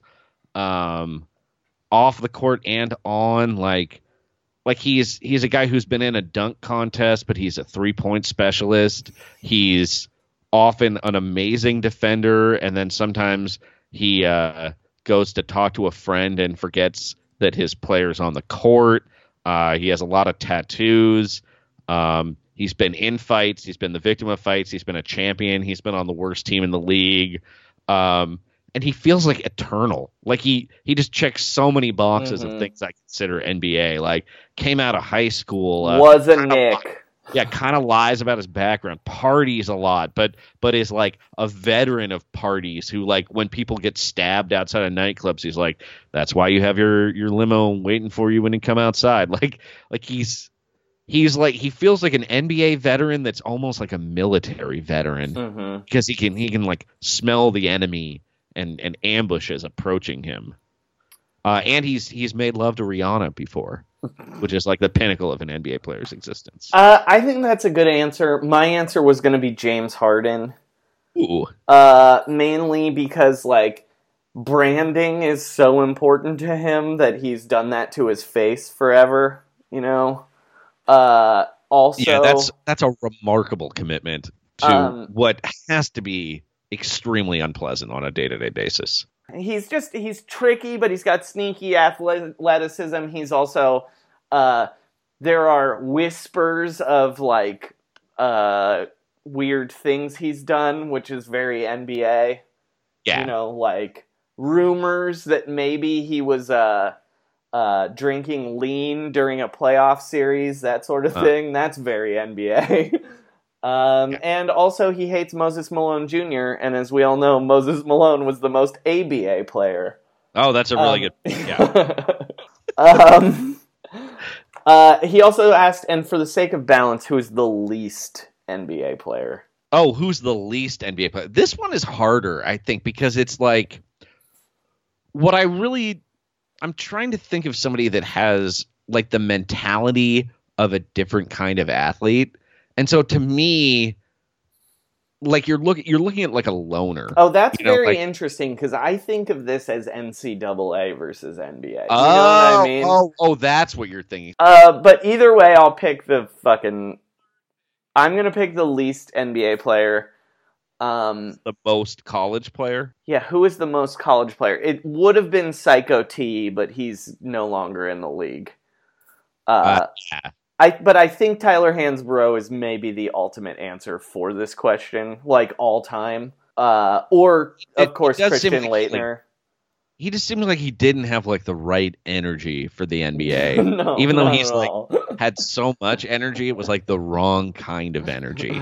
off the court and on, like he's a guy who's been in a dunk contest, but he's a 3-point specialist. He's often an amazing defender, and then sometimes he goes to talk to a friend and forgets that his player's on the court. He has a lot of tattoos. He's been in fights. He's been the victim of fights. He's been a champion. He's been on the worst team in the league. And he feels like eternal. Like he just checks so many boxes of things I consider NBA. Like came out of high school. Was a Knick. Kind of lies about his background. Parties a lot, but is like a veteran of parties who, like, when people get stabbed outside of nightclubs, he's like, that's why you have your limo waiting for you when you come outside. Like he's like, he feels like an NBA veteran that's almost like a military veteran because he can like smell the enemy and ambushes approaching him. And he's made love to Rihanna before, which is like the pinnacle of an NBA player's existence. I think that's a good answer. My answer was going to be James Harden. Ooh. Mainly because, like, branding is so important to him that he's done that to his face forever, you know? Also, yeah, that's a remarkable commitment to what has to be extremely unpleasant on a day-to-day basis. He's tricky, but he's got sneaky athleticism. He's also, there are whispers of, like, weird things he's done, which is very NBA. Yeah. You know, like, rumors that maybe he was, drinking lean during a playoff series, that sort of thing. That's very NBA. And also he hates Moses Malone Jr., and as we all know, Moses Malone was the most ABA player. Oh, that's a really good point. Yeah. He also asked, and for the sake of balance, who is the least NBA player? Oh, who's the least NBA player? This one is harder, I think, because it's like I'm trying to think of somebody that has like the mentality of a different kind of athlete. And so to me, like you're looking at like a loner. Oh, that's very like, interesting because I think of this as NCAA versus NBA. You know what I mean? Oh, that's what you're thinking. But either way, I'll pick I'm gonna pick the least NBA player. The most college player? Yeah, who is the most college player? It would have been Psycho T, but he's no longer in the league. Yeah. But I think Tyler Hansbrough is maybe the ultimate answer for this question, like all time. Or of course Christian Laettner. He just seems like he didn't have like the right energy for the NBA. No, even though he's like had so much energy, it was like the wrong kind of energy.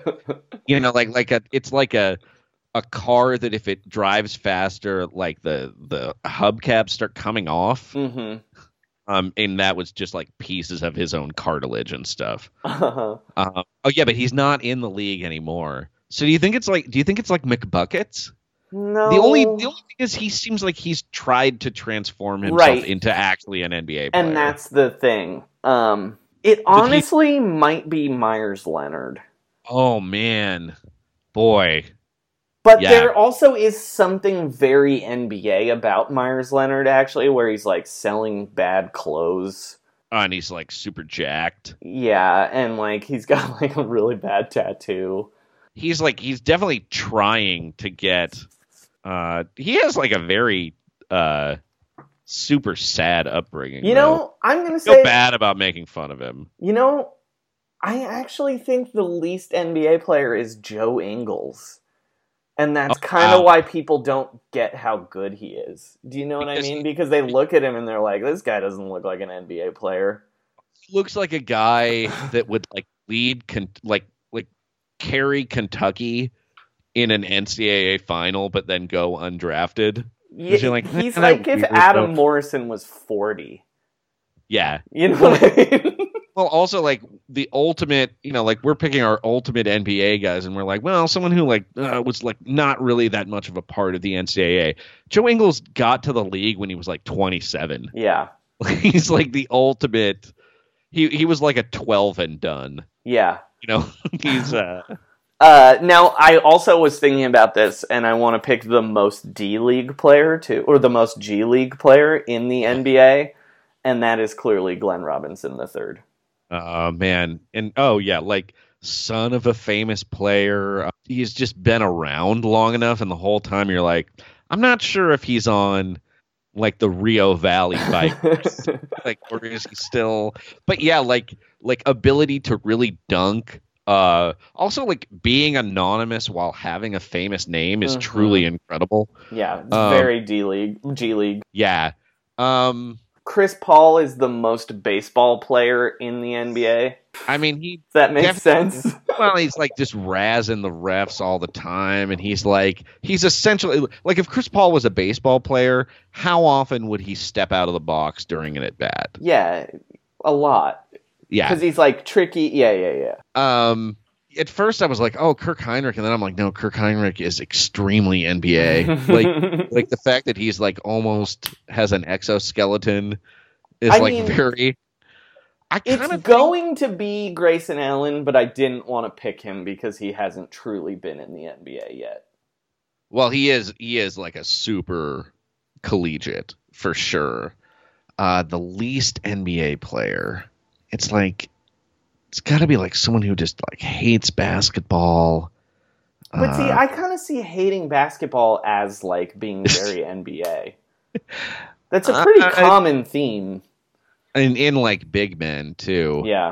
It's like a car that if it drives faster, like the hubcaps start coming off. Mm-hmm. And that was just like pieces of his own cartilage and stuff. Uh-huh. Oh yeah, but he's not in the league anymore. So do you think it's like McBuckets? No. The only thing is he seems like he's tried to transform himself into actually an NBA player. And that's the thing. It honestly might be Myers Leonard. Oh man. Boy. But there also is something very NBA about Myers Leonard, actually, where he's, like, selling bad clothes. And he's, like, super jacked. Yeah, and, like, he's got, like, a really bad tattoo. He's definitely trying to get... he has, like, a very super sad upbringing. You know, I'm going to say... I feel bad about making fun of him. You know, I actually think the least NBA player is Joe Ingles. And that's kind of why people don't get how good he is. Do you know what I mean? Because they look at him and they're like, this guy doesn't look like an NBA player. He looks like a guy that would like lead, carry Kentucky in an NCAA final, but then go undrafted. Yeah, he's like if Adam Morrison was 40. Yeah. You know what I mean? Well, also, like, the ultimate, like, we're picking our ultimate NBA guys, and we're like, well, someone who, like, was, like, not really that much of a part of the NCAA. Joe Ingles got to the league when he was, like, 27. Yeah. He's, like, the ultimate... He was, like, a 12 and done. Yeah. He's... Now, I also was thinking about this, and I want to pick the most D-League player, too, or the most G-League player in the NBA, and that is clearly Glenn Robinson III. Man. And, like, son of a famous player. He's just been around long enough, and the whole time you're like, I'm not sure if he's on, like, the Rio Valley Vikings. Like, or is he still... But, yeah, like ability to really dunk. Also, like, being anonymous while having a famous name is truly incredible. Yeah, it's very G-League. Yeah. Chris Paul is the most baseball player in the NBA. I mean, does that make sense? Well, he's like just razzing the refs all the time, and he's essentially like if Chris Paul was a baseball player, how often would he step out of the box during an at bat? Yeah, a lot. Yeah, because he's like tricky. Yeah. At first I was like, oh, Kirk Heinrich, and then I'm like, no, Kirk Heinrich is extremely NBA. like the fact that he's like almost has an exoskeleton is very. It's going to be Grayson Allen, but I didn't want to pick him because he hasn't truly been in the NBA yet. Well, he is like a super collegiate for sure. The least NBA player, it's like. It's got to be like someone who just like hates basketball. But see, I kind of see hating basketball as like being very NBA. That's a pretty common theme. In like big men too. Yeah.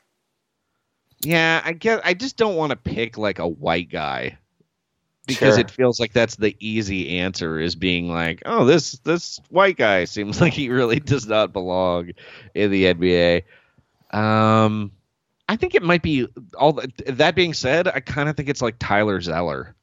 Yeah, I just don't want to pick like a white guy because it feels like that's the easy answer is being like, oh, this white guy seems like he really does not belong in the NBA. I think it might be that being said, I kind of think it's like Tyler Zeller.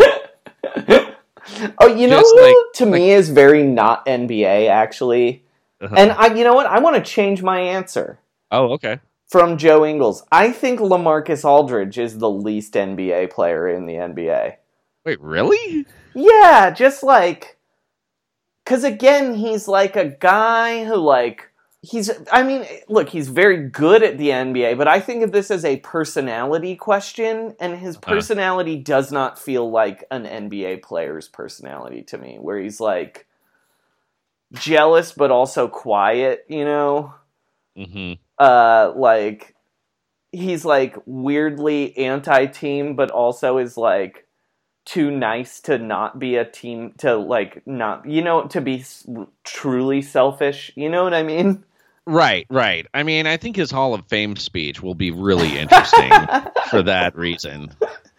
Oh, you know who to me is very not NBA actually? And you know what? I want to change my answer Oh, okay. from Joe Ingles. I think LaMarcus Aldridge is the least NBA player in the NBA. Wait, really? Yeah, just like... Because again, he's like a guy who like... Look, he's very good at the NBA, but I think of this as a personality question, and his personality does not feel like an NBA player's personality to me, where he's like jealous but also quiet, you know? Mm-hmm. Like he's like weirdly anti-team, but also is like too nice to not be a team, to like not, you know, to be truly selfish. You know what I mean? Right. I mean, I think his Hall of Fame speech will be really interesting for that reason.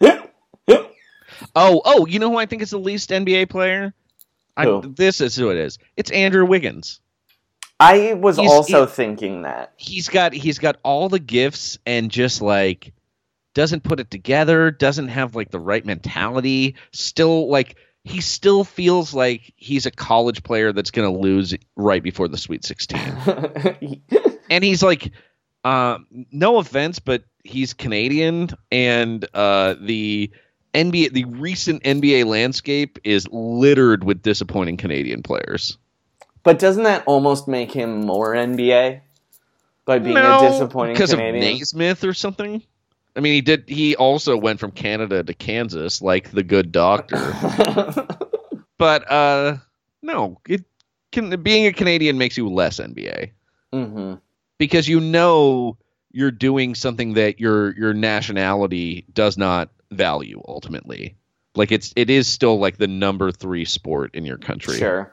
Oh, you know who I think is the least NBA player? This is who it is. It's Andrew Wiggins. I was thinking that. He's got all the gifts and just like doesn't put it together, doesn't have like the right mentality, still like he still feels like he's a college player that's going to lose right before the Sweet 16. And he's like, no offense, but he's Canadian, and the recent NBA landscape is littered with disappointing Canadian players. But doesn't that almost make him more NBA by being a disappointing Canadian? Because of Naismith or something? I mean, he also went from Canada to Kansas like the good doctor. But no, being a Canadian makes you less NBA. Mm-hmm. Because you know you're doing something that your nationality does not value ultimately. Like it is still like the number 3 sport in your country. Sure.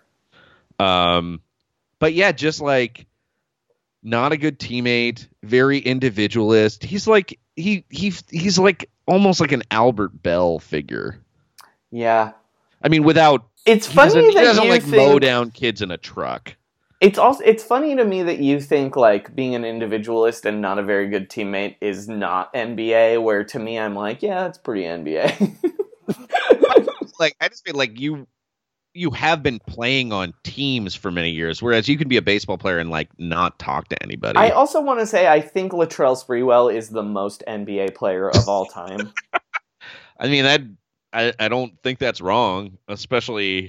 But yeah, just like not a good teammate, very individualist. He's like he's like almost like an Albert Bell figure. Yeah. I mean, without it's funny that he doesn't you like think, mow down kids in a truck. It's funny to me that you think like being an individualist and not a very good teammate is not NBA, where to me I'm like, yeah, it's pretty NBA. Like I just feel like you have been playing on teams for many years, whereas you can be a baseball player and like not talk to anybody. I also want to say I think Latrell Sprewell is the most NBA player of all time. I mean, I don't think that's wrong, especially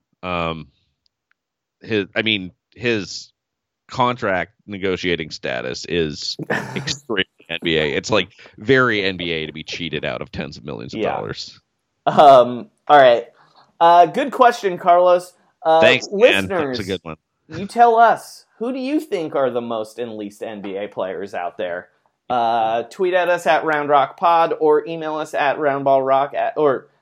his contract negotiating status is extremely NBA. It's like very NBA to be cheated out of tens of millions of dollars. All right. Good question, Carlos. Thanks, listeners. man. That's a good one. You tell us, who do you think are the most and least NBA players out there? Tweet at us at RoundRockPod or email us at RoundBallRock at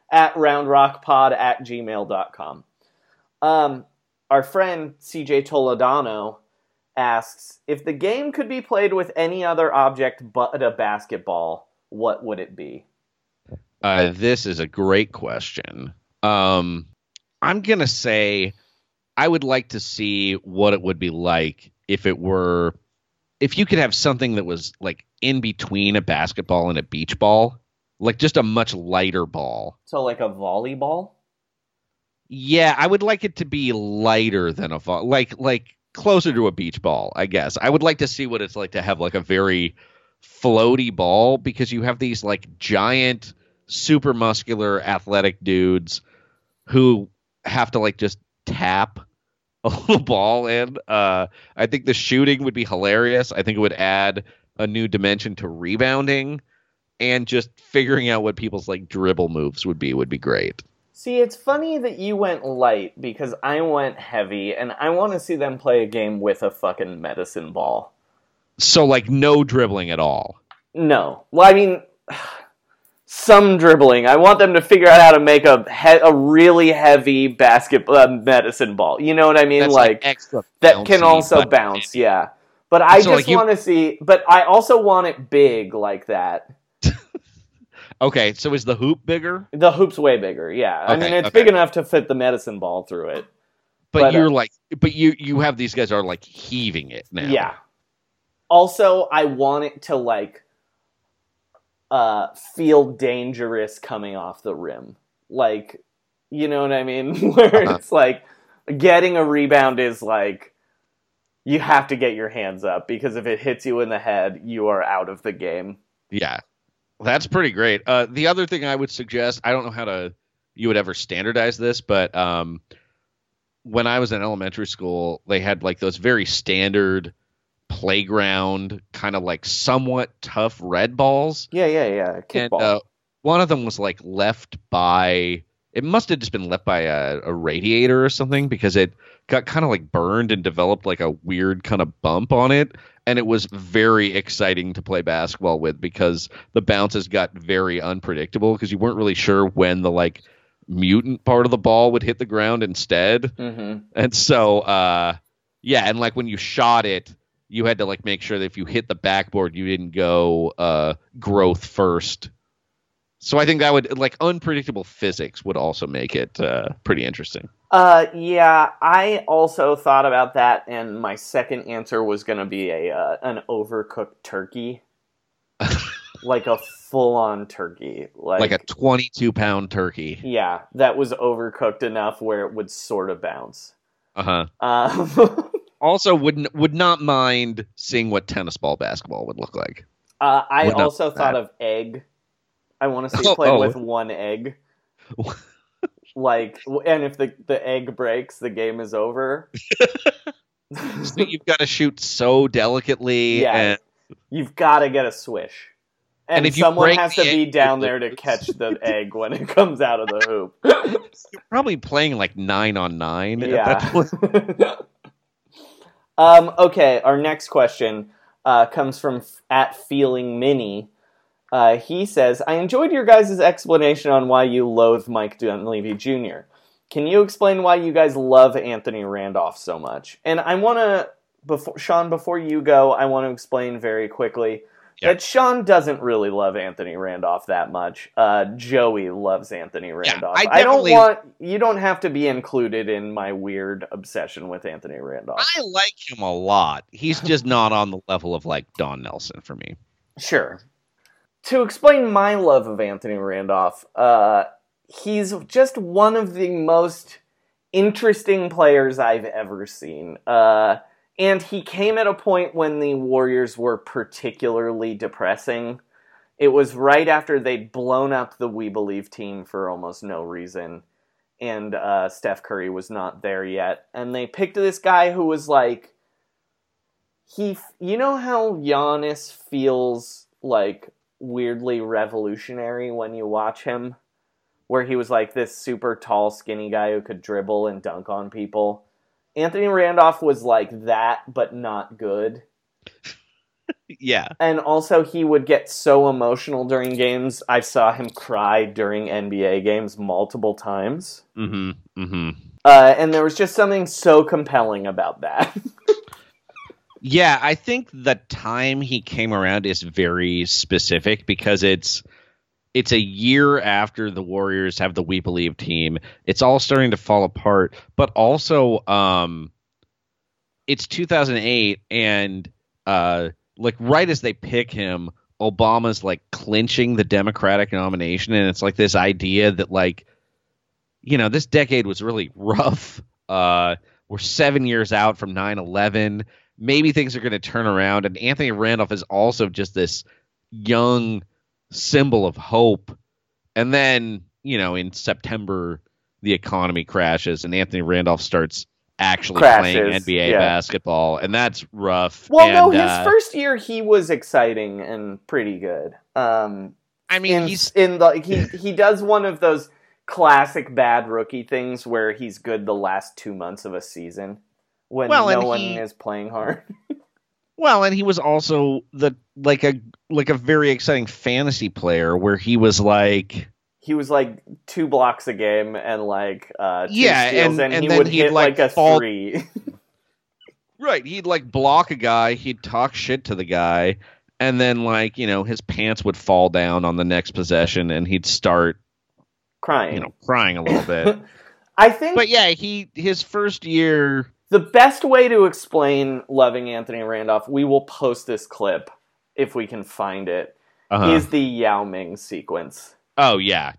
RoundRockPod@gmail.com. Our friend CJ Toledano asks, if the game could be played with any other object but a basketball, what would it be? This is a great question. I'm going to say I would like to see what it would be like if you could have something that was like in between a basketball and a beach ball, like just a much lighter ball. So like a volleyball? Yeah, I would like it to be lighter than like closer to a beach ball, I guess. I would like to see what it's like to have like a very floaty ball, because you have these like giant, super muscular, athletic dudes who have to like just tap a little ball in. I think the shooting would be hilarious. I think it would add a new dimension to rebounding, and just figuring out what people's like dribble moves would be great. See, it's funny that you went light because I went heavy, and I want to see them play a game with a fucking medicine ball. So like no dribbling at all? No. Well, I mean, some dribbling. I want them to figure out how to make a really heavy medicine ball. You know what I mean? That's like extra that can bouncy, also bounce. Yeah. But I just want to see. But I also want it big like that. Okay, so is the hoop bigger? The hoop's way bigger. Yeah. Okay, I mean, it's big enough to fit the medicine ball through it. But you're you have these guys are like heaving it now. Yeah. Also, I want it to like feel dangerous coming off the rim. Like, you know what I mean? Where it's like getting a rebound is like you have to get your hands up, because if it hits you in the head, you are out of the game. Yeah, that's pretty great. The other thing I would suggest, I don't know how you would ever standardize this, but when I was in elementary school, they had like those very standard playground kind of like somewhat tough red balls. Yeah. Kickball. And one of them was like left by, it must have just been left by a radiator or something, because it got kind of like burned and developed like a weird kind of bump on it. And it was very exciting to play basketball with, because the bounces got very unpredictable, because you weren't really sure when the like mutant part of the ball would hit the ground instead. Mm-hmm. And so, and like when you shot it, you had to like make sure that if you hit the backboard, you didn't go growth first. So I think that would, like, unpredictable physics would also make it pretty interesting. Yeah, I also thought about that, and my second answer was going to be an overcooked turkey. Like a full-on turkey. Like a 22-pound turkey. Yeah, that was overcooked enough where it would sort of bounce. Uh-huh. Also, would not mind seeing what tennis ball basketball would look like. I also thought of egg. I want to see playing with one egg. Like, and if the egg breaks, the game is over. So you've got to shoot so delicately. Yeah, and you've got to get a swish. And if someone has to be down there to catch the egg when it comes out of the hoop. You're probably playing like 9-on-9 at that point. Okay, our next question comes from @FeelingMini. He says, I enjoyed your guys' explanation on why you loathe Mike Dunleavy Jr. Can you explain why you guys love Anthony Randolph so much? And I want to, Sean, before you go, I want to explain very quickly that Sean doesn't really love Anthony Randolph that much. Joey loves Anthony Randolph. You don't have to be included in my weird obsession with Anthony Randolph. I like him a lot. He's just not on the level of like Don Nelson for me. Sure. To explain my love of Anthony Randolph, he's just one of the most interesting players I've ever seen. And he came at a point when the Warriors were particularly depressing. It was right after they'd blown up the We Believe team for almost no reason. And Steph Curry was not there yet. And they picked this guy who was like... you know how Giannis feels like weirdly revolutionary when you watch him? Where he was like this super tall, skinny guy who could dribble and dunk on people. Anthony Randolph was like that, but not good. Yeah. And also he would get so emotional during games. I saw him cry during NBA games multiple times. Mm-hmm. Mm-hmm. And there was just something so compelling about that. Yeah, I think the time he came around is very specific, because it's a year after the Warriors have the We Believe team. It's all starting to fall apart, but also it's 2008, and like right as they pick him, Obama's like clinching the Democratic nomination, and it's like this idea that like, you know, this decade was really rough. We're 7 years out from 9/11. Maybe things are going to turn around, and Anthony Randolph is also just this young symbol of hope. And then, you know, in September, the economy crashes, and Anthony Randolph starts actually playing NBA basketball, and that's rough. Well, no, his first year he was exciting and pretty good. I mean, he does one of those classic bad rookie things where he's good the last 2 months of a season when no one is playing hard. Well, and he was also like a very exciting fantasy player where he was like 2 blocks a game and like 2 steals, and he would hit like a 3. Right, he'd like block a guy, he'd talk shit to the guy, and then like, you know, his pants would fall down on the next possession and he'd start crying a little bit. I think, but yeah, his first year. The best way to explain loving Anthony Randolph, we will post this clip if we can find it, is the Yao Ming sequence. Oh, yeah.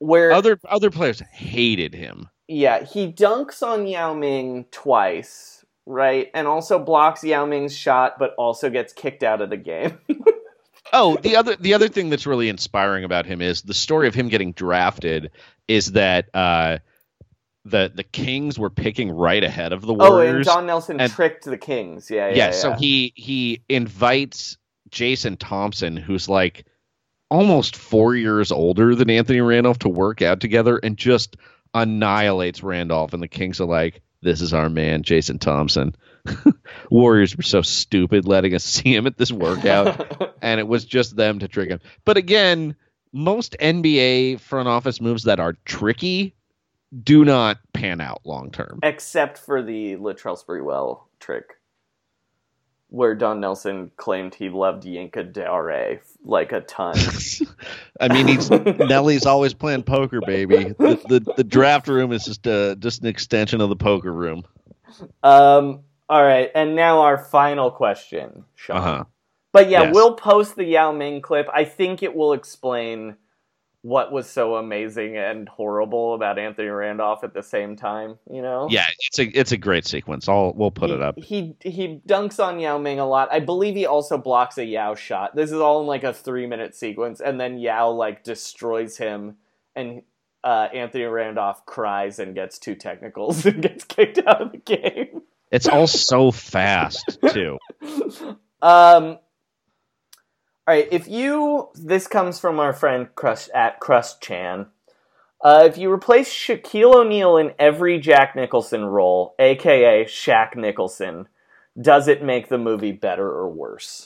Where other players hated him. Yeah, he dunks on Yao Ming twice, right? And also blocks Yao Ming's shot, but also gets kicked out of the game. Oh, the other thing that's really inspiring about him is the story of him getting drafted is that the Kings were picking right ahead of the Warriors. And Don Nelson tricked the Kings. Yeah. So he invites Jason Thompson, who's like almost 4 years older than Anthony Randolph, to work out together, and just annihilates Randolph. And the Kings are like, "This is our man, Jason Thompson." Warriors were so stupid letting us see him at this workout, and it was just them to trick him. But again, most NBA front office moves that are tricky do not pan out long term. Except for the Latrell Sprewell trick, where Don Nelson claimed he loved Yinka Dare like a ton. I mean, Nelly's always playing poker, baby. The draft room is just an extension of the poker room. All right, and now our final question, Sean. Uh-huh. But yeah, Yes. We'll post the Yao Ming clip. I think it will explain what was so amazing and horrible about Anthony Randolph at the same time, you know? Yeah, it's a great sequence. We'll put it up. He dunks on Yao Ming a lot. I believe he also blocks a Yao shot. This is all in like a 3-minute sequence, and then Yao like destroys him, and Anthony Randolph cries and gets 2 technicals and gets kicked out of the game. It's all so fast too. All right, this comes from our friend Crust Chan. If you replace Shaquille O'Neal in every Jack Nicholson role, aka Shaq Nicholson, does it make the movie better or worse?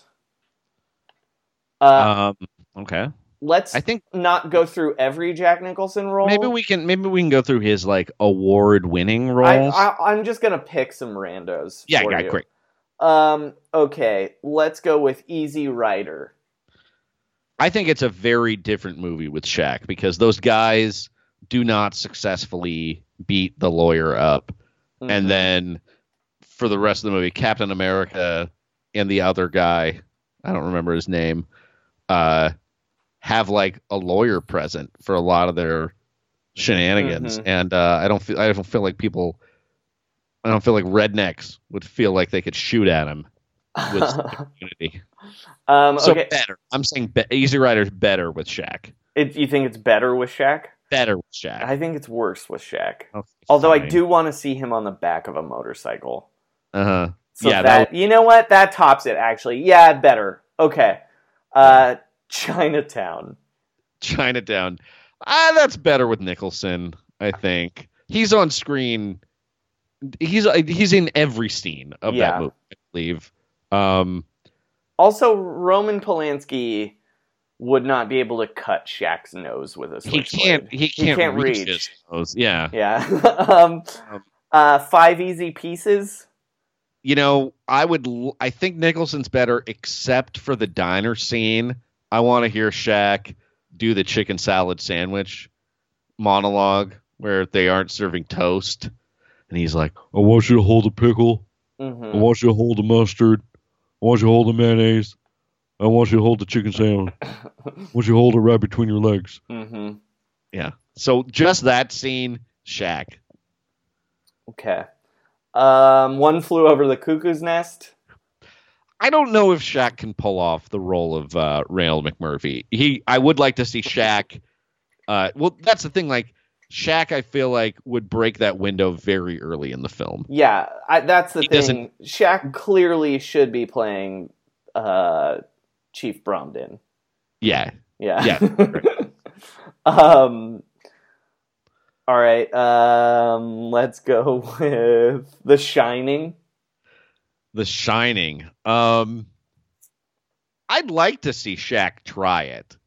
Okay. Let's not go through every Jack Nicholson role. Maybe we can go through his like award-winning roles. I'm just gonna pick some randos. Yeah, for you. great. Okay, let's go with Easy Rider. I think it's a very different movie with Shaq because those guys do not successfully beat the lawyer up. Mm-hmm. And then for the rest of the movie, Captain America and the other guy, I don't remember his name, have like a lawyer present for a lot of their shenanigans. Mm-hmm. And I don't feel like rednecks would feel like they could shoot at him with immunity. So okay. Better. I'm saying Easy Rider's better with Shaq. You think it's better with Shaq? Better with Shaq. I think it's worse with Shaq. Okay, although fine. I do want to see him on the back of a motorcycle. Uh-huh. So yeah, you know what? That tops it, actually. Yeah, better. Okay. Chinatown. That's better with Nicholson, I think. He's on screen. He's in every scene of that movie, I believe. Also, Roman Polanski would not be able to cut Shaq's nose with a switchblade. He can't reach his nose. Yeah. Yeah. 5 Easy Pieces. You know, I think Nicholson's better, except for the diner scene. I want to hear Shaq do the chicken salad sandwich monologue where they aren't serving toast. And he's like, I want you to hold the pickle. Mm-hmm. I want you to hold the mustard. I want you to hold the mayonnaise. I want you to hold the chicken sandwich. I want you to hold it right between your legs. Mm-hmm. Yeah. So just that scene, Shaq. Okay. One Flew Over the Cuckoo's Nest. I don't know if Shaq can pull off the role of Randall McMurphy. I would like to see Shaq. Well, that's the thing. Like Shaq, I feel like would break that window very early in the film. Yeah, that's the thing. Shaq clearly should be playing Chief Bromden. Yeah. All right. Let's go with The Shining. The Shining. I'd like to see Shaq try it.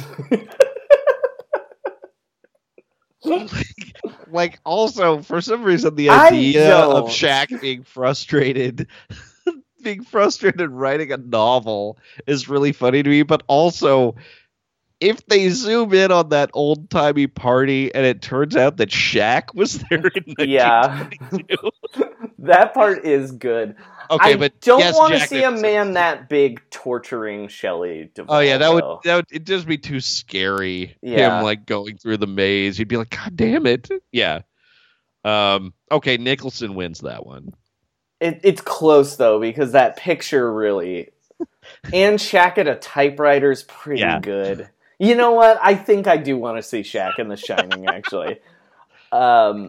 like also for some reason the idea of Shaq being frustrated writing a novel is really funny to me, but also if they zoom in on that old-timey party and it turns out that Shaq was there in 1922. That part is good. Okay, I but don't want to see a man that big torturing Shelley Duvall. Oh yeah, that would it'd just be too scary. Yeah. Him like going through the maze. You'd be like, God damn it. Yeah. Okay, Nicholson wins that one. It's close though, because that picture really, and Shaq at a typewriter is pretty good. You know what? I think I do want to see Shaq in The Shining, actually. All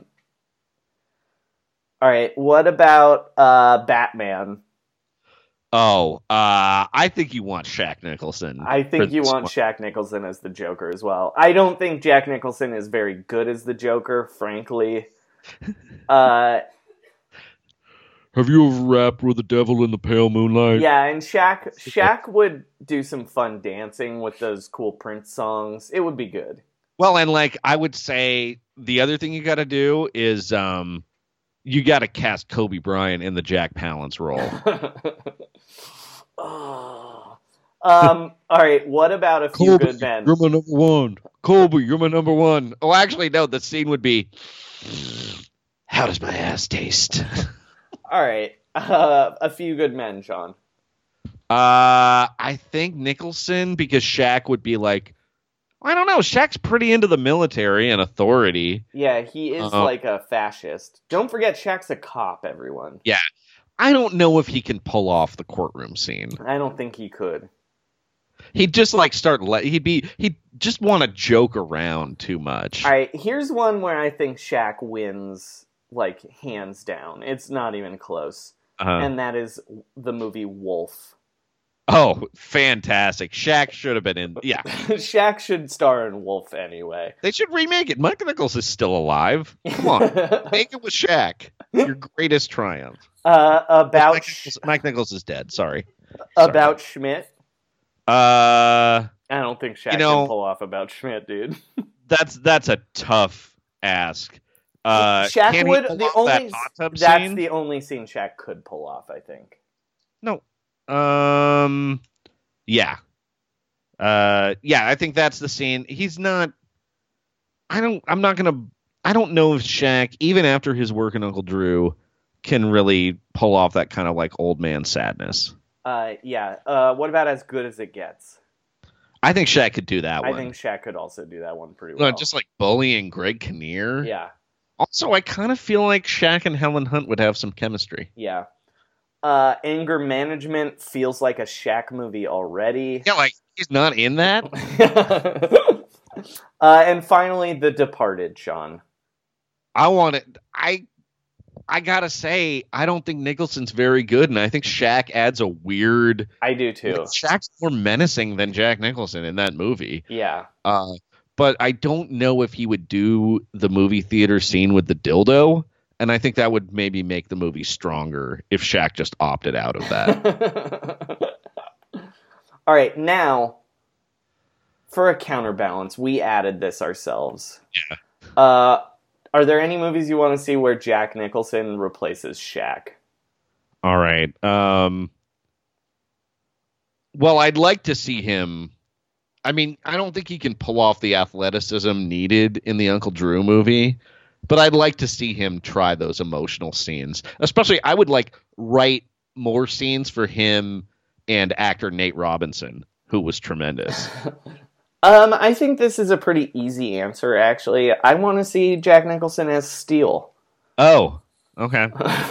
right, what about Batman? Oh, I think you want Shaq Nicholson. I think you want Shaq Nicholson as the Joker as well. I don't think Jack Nicholson is very good as the Joker, frankly. Have you ever rapped with the devil in the pale moonlight? Yeah, and Shaq would do some fun dancing with those cool Prince songs. It would be good. Well, and like I would say, the other thing you got to do is you got to cast Kobe Bryant in the Jack Palance role. All right, what about A Few Good Men? You're my number one. Kobe, you're my number one. Oh, actually, no. The scene would be, how does my ass taste? All right, A Few Good Men, Sean. I think Nicholson, because Shaq would be like, I don't know. Shaq's pretty into the military and authority. Yeah, he is like a fascist. Don't forget, Shaq's a cop, everyone. Yeah. I don't know if he can pull off the courtroom scene. I don't think he could. He'd just like he'd just want to joke around too much. All right, here's one where I think Shaq wins, like, hands down. It's not even close. And that is the movie Wolf. Oh, fantastic. Shaq should have been in. Yeah. Shaq should star in Wolf anyway. They should remake it. Mike Nichols is still alive. Come on. Make it with Shaq. Your greatest triumph. Mike Nichols is dead. Sorry. About Schmidt? I don't think Shaq can pull off About Schmidt, dude. That's a tough ask. Shaq would that's the only scene Shaq could pull off, I think. No. Yeah. I think that's the scene. He's not. I don't know if Shaq, even after his work in Uncle Drew, can really pull off that kind of like old man sadness. What about As Good as It Gets? I think Shaq could do that one. I think Shaq could also do that one pretty well. Just like bullying Greg Kinnear. Yeah. Also, I kind of feel like Shaq and Helen Hunt would have some chemistry. Yeah. Anger Management feels like a Shaq movie already. Yeah, like he's not in that. And finally, The Departed, Sean. I gotta say, I don't think Nicholson's very good, and I think Shaq adds a weird. I do too. Shaq's more menacing than Jack Nicholson in that movie. Yeah. But I don't know if he would do the movie theater scene with the dildo, and I think that would maybe make the movie stronger if Shaq just opted out of that. All right, now for a counterbalance, we added this ourselves. Yeah. Are there any movies you want to see where Jack Nicholson replaces Shaq? All right. Well, I'd like to see him. I mean, I don't think he can pull off the athleticism needed in the Uncle Drew movie, but I'd like to see him try those emotional scenes. Especially, I would like write more scenes for him and actor Nate Robinson, who was tremendous. I think this is a pretty easy answer, actually. I want to see Jack Nicholson as Steel. Oh, okay.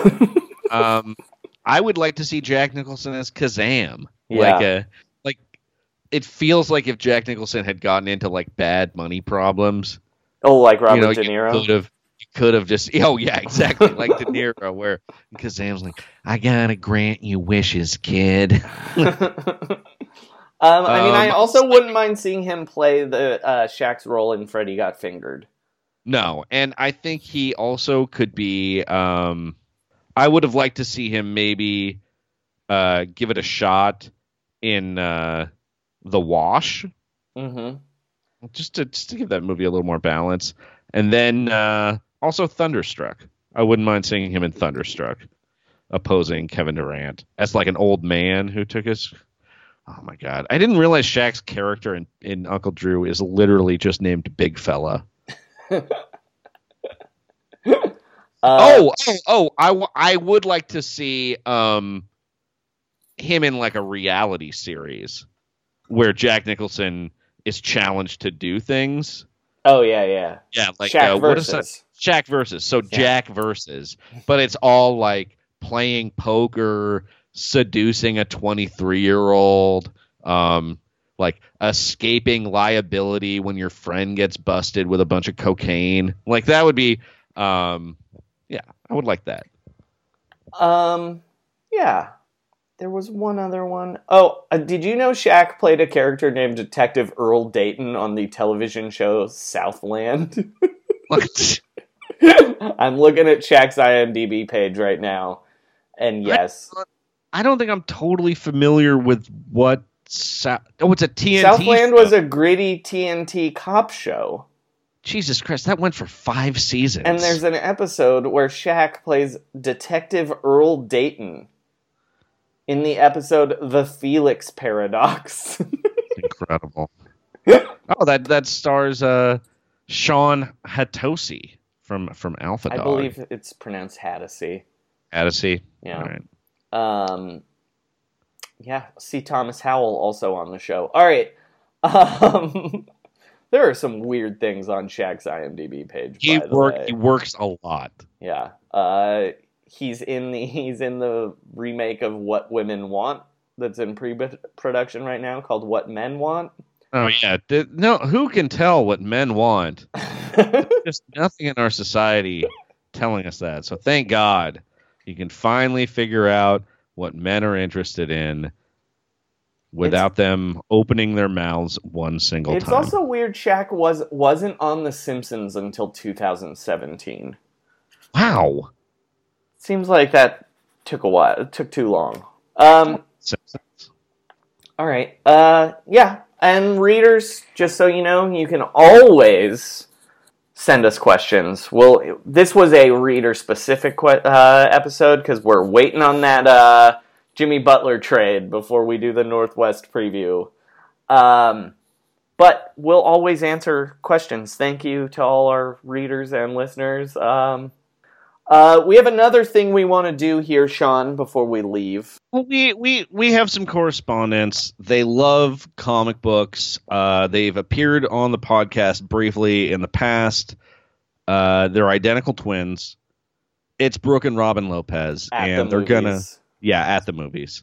I would like to see Jack Nicholson as Kazam. Yeah. Like it feels like if Jack Nicholson had gotten into like bad money problems. Oh, like Robert De Niro? You could have just. Oh, yeah, exactly. Like De Niro, where Kazam's like, I gotta grant you wishes, kid. I also wouldn't mind seeing him play the Shaq's role in Freddy Got Fingered. No, and I think he also could be. I would have liked to see him maybe give it a shot in The Wash. Mm-hmm. Just to give that movie a little more balance, and then also Thunderstruck. I wouldn't mind seeing him in Thunderstruck, opposing Kevin Durant as like an old man who took his. Oh my God! I didn't realize Shaq's character in Uncle Drew is literally just named Big Fella. I would like to see him in like a reality series where Jack Nicholson is challenged to do things. Oh yeah. Yeah, like Shaq what is that? Shaq versus. So yeah. Jack versus, but it's all like playing poker, seducing a 23-year-old, like escaping liability when your friend gets busted with a bunch of cocaine. Like that would be, I would like that. Yeah. There was one other one. Oh, did you know Shaq played a character named Detective Earl Dayton on the television show Southland? What? I'm looking at Shaq's IMDb page right now, and yes. I don't think I'm totally familiar with what... it's a TNT Southland show. was a gritty TNT cop show. Jesus Christ, that went for 5 seasons. And there's an episode where Shaq plays Detective Earl Dayton in the episode The Felix Paradox. Incredible. Oh, that stars Sean Hatosy from Alpha Dog. I believe it's pronounced Hattasy. Hattasy? Yeah. All right. Yeah, see Thomas Howell also on the show. All right. There are some weird things on Shaq's IMDb page. He way. works a lot. Yeah. He's in the remake of What Women Want that's in pre-production right now called What Men Want. Oh yeah. No, who can tell what men want? There's nothing in our society telling us that. So thank God you can finally figure out what men are interested in without them opening their mouths one single time. It's also weird Shaq wasn't on The Simpsons until 2017. Wow. Seems like that took a while. It took too long. Simpsons. All right. Yeah. And readers, just so you know, you can always send us questions. Well, this was a reader-specific episode because we're waiting on that Jimmy Butler trade before we do the Northwest preview. But we'll always answer questions. Thank you to all our readers and listeners. We have another thing we want to do here, Sean, before we leave. Well, we have some correspondents. They love comic books. They've appeared on the podcast briefly in the past. They're identical twins. It's Brooke and Robin Lopez, and they're gonna at the movies.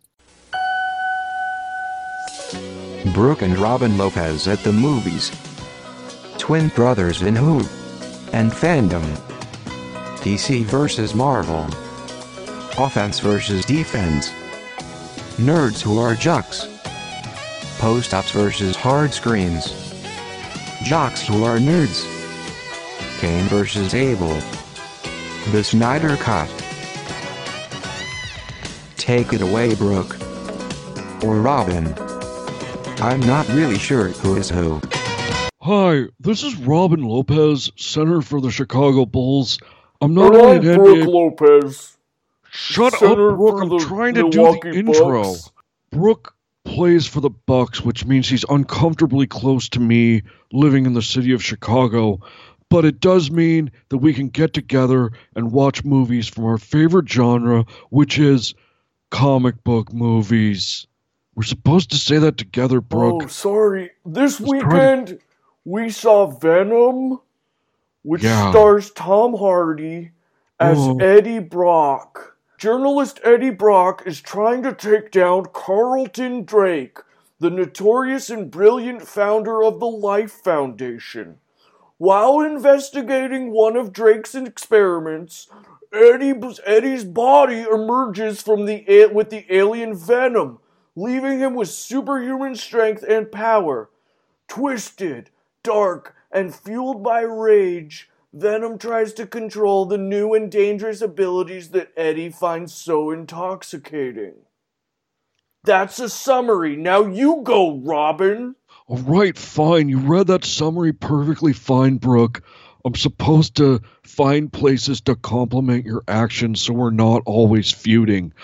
Brooke and Robin Lopez at the movies. Twin brothers in who? And fandom. DC versus Marvel. Offense versus defense. Nerds who are jocks. Post-ups versus hard screens. Jocks who are nerds. Cain versus Abel. The Snyder Cut. Take it away, Brooke. Or Robin. I'm not really sure who is who. Hi, this is Robin Lopez, center for the Chicago Bulls. I'm not only an Brooke Lopez. Shut Center up, Brooke. for I'm the trying to Milwaukee do the intro. Bucks. Brooke plays for the Bucks, which means he's uncomfortably close to me, living in the city of Chicago. But it does mean that we can get together and watch movies from our favorite genre, which is comic book movies. We're supposed to say that together, Brooke. Oh, sorry. This weekend, we saw Venom, which stars Tom Hardy as Eddie Brock. Journalist Eddie Brock is trying to take down Carlton Drake, the notorious and brilliant founder of the Life Foundation. While investigating one of Drake's experiments, Eddie's body emerges from with the alien venom, leaving him with superhuman strength and power. Twisted, dark, and fueled by rage, Venom tries to control the new and dangerous abilities that Eddie finds so intoxicating. That's a summary. Now you go, Robin. All right, fine. You read that summary perfectly fine, Brooke. I'm supposed to find places to compliment your actions so we're not always feuding.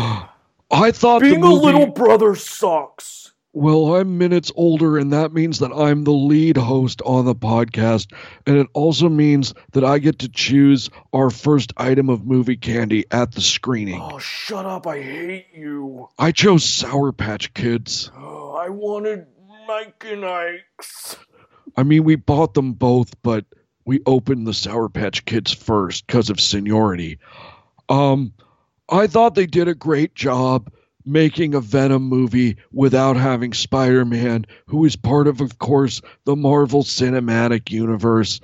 I thought being a little brother sucks. Well, I'm minutes older, and that means that I'm the lead host on the podcast, and it also means that I get to choose our first item of movie candy at the screening. Oh, shut up. I hate you. I chose Sour Patch Kids. Oh, I wanted Mike and Ike's. I mean, we bought them both, but we opened the Sour Patch Kids first because of seniority. I thought they did a great job making a Venom movie without having Spider-Man, who is part of course, the Marvel Cinematic Universe.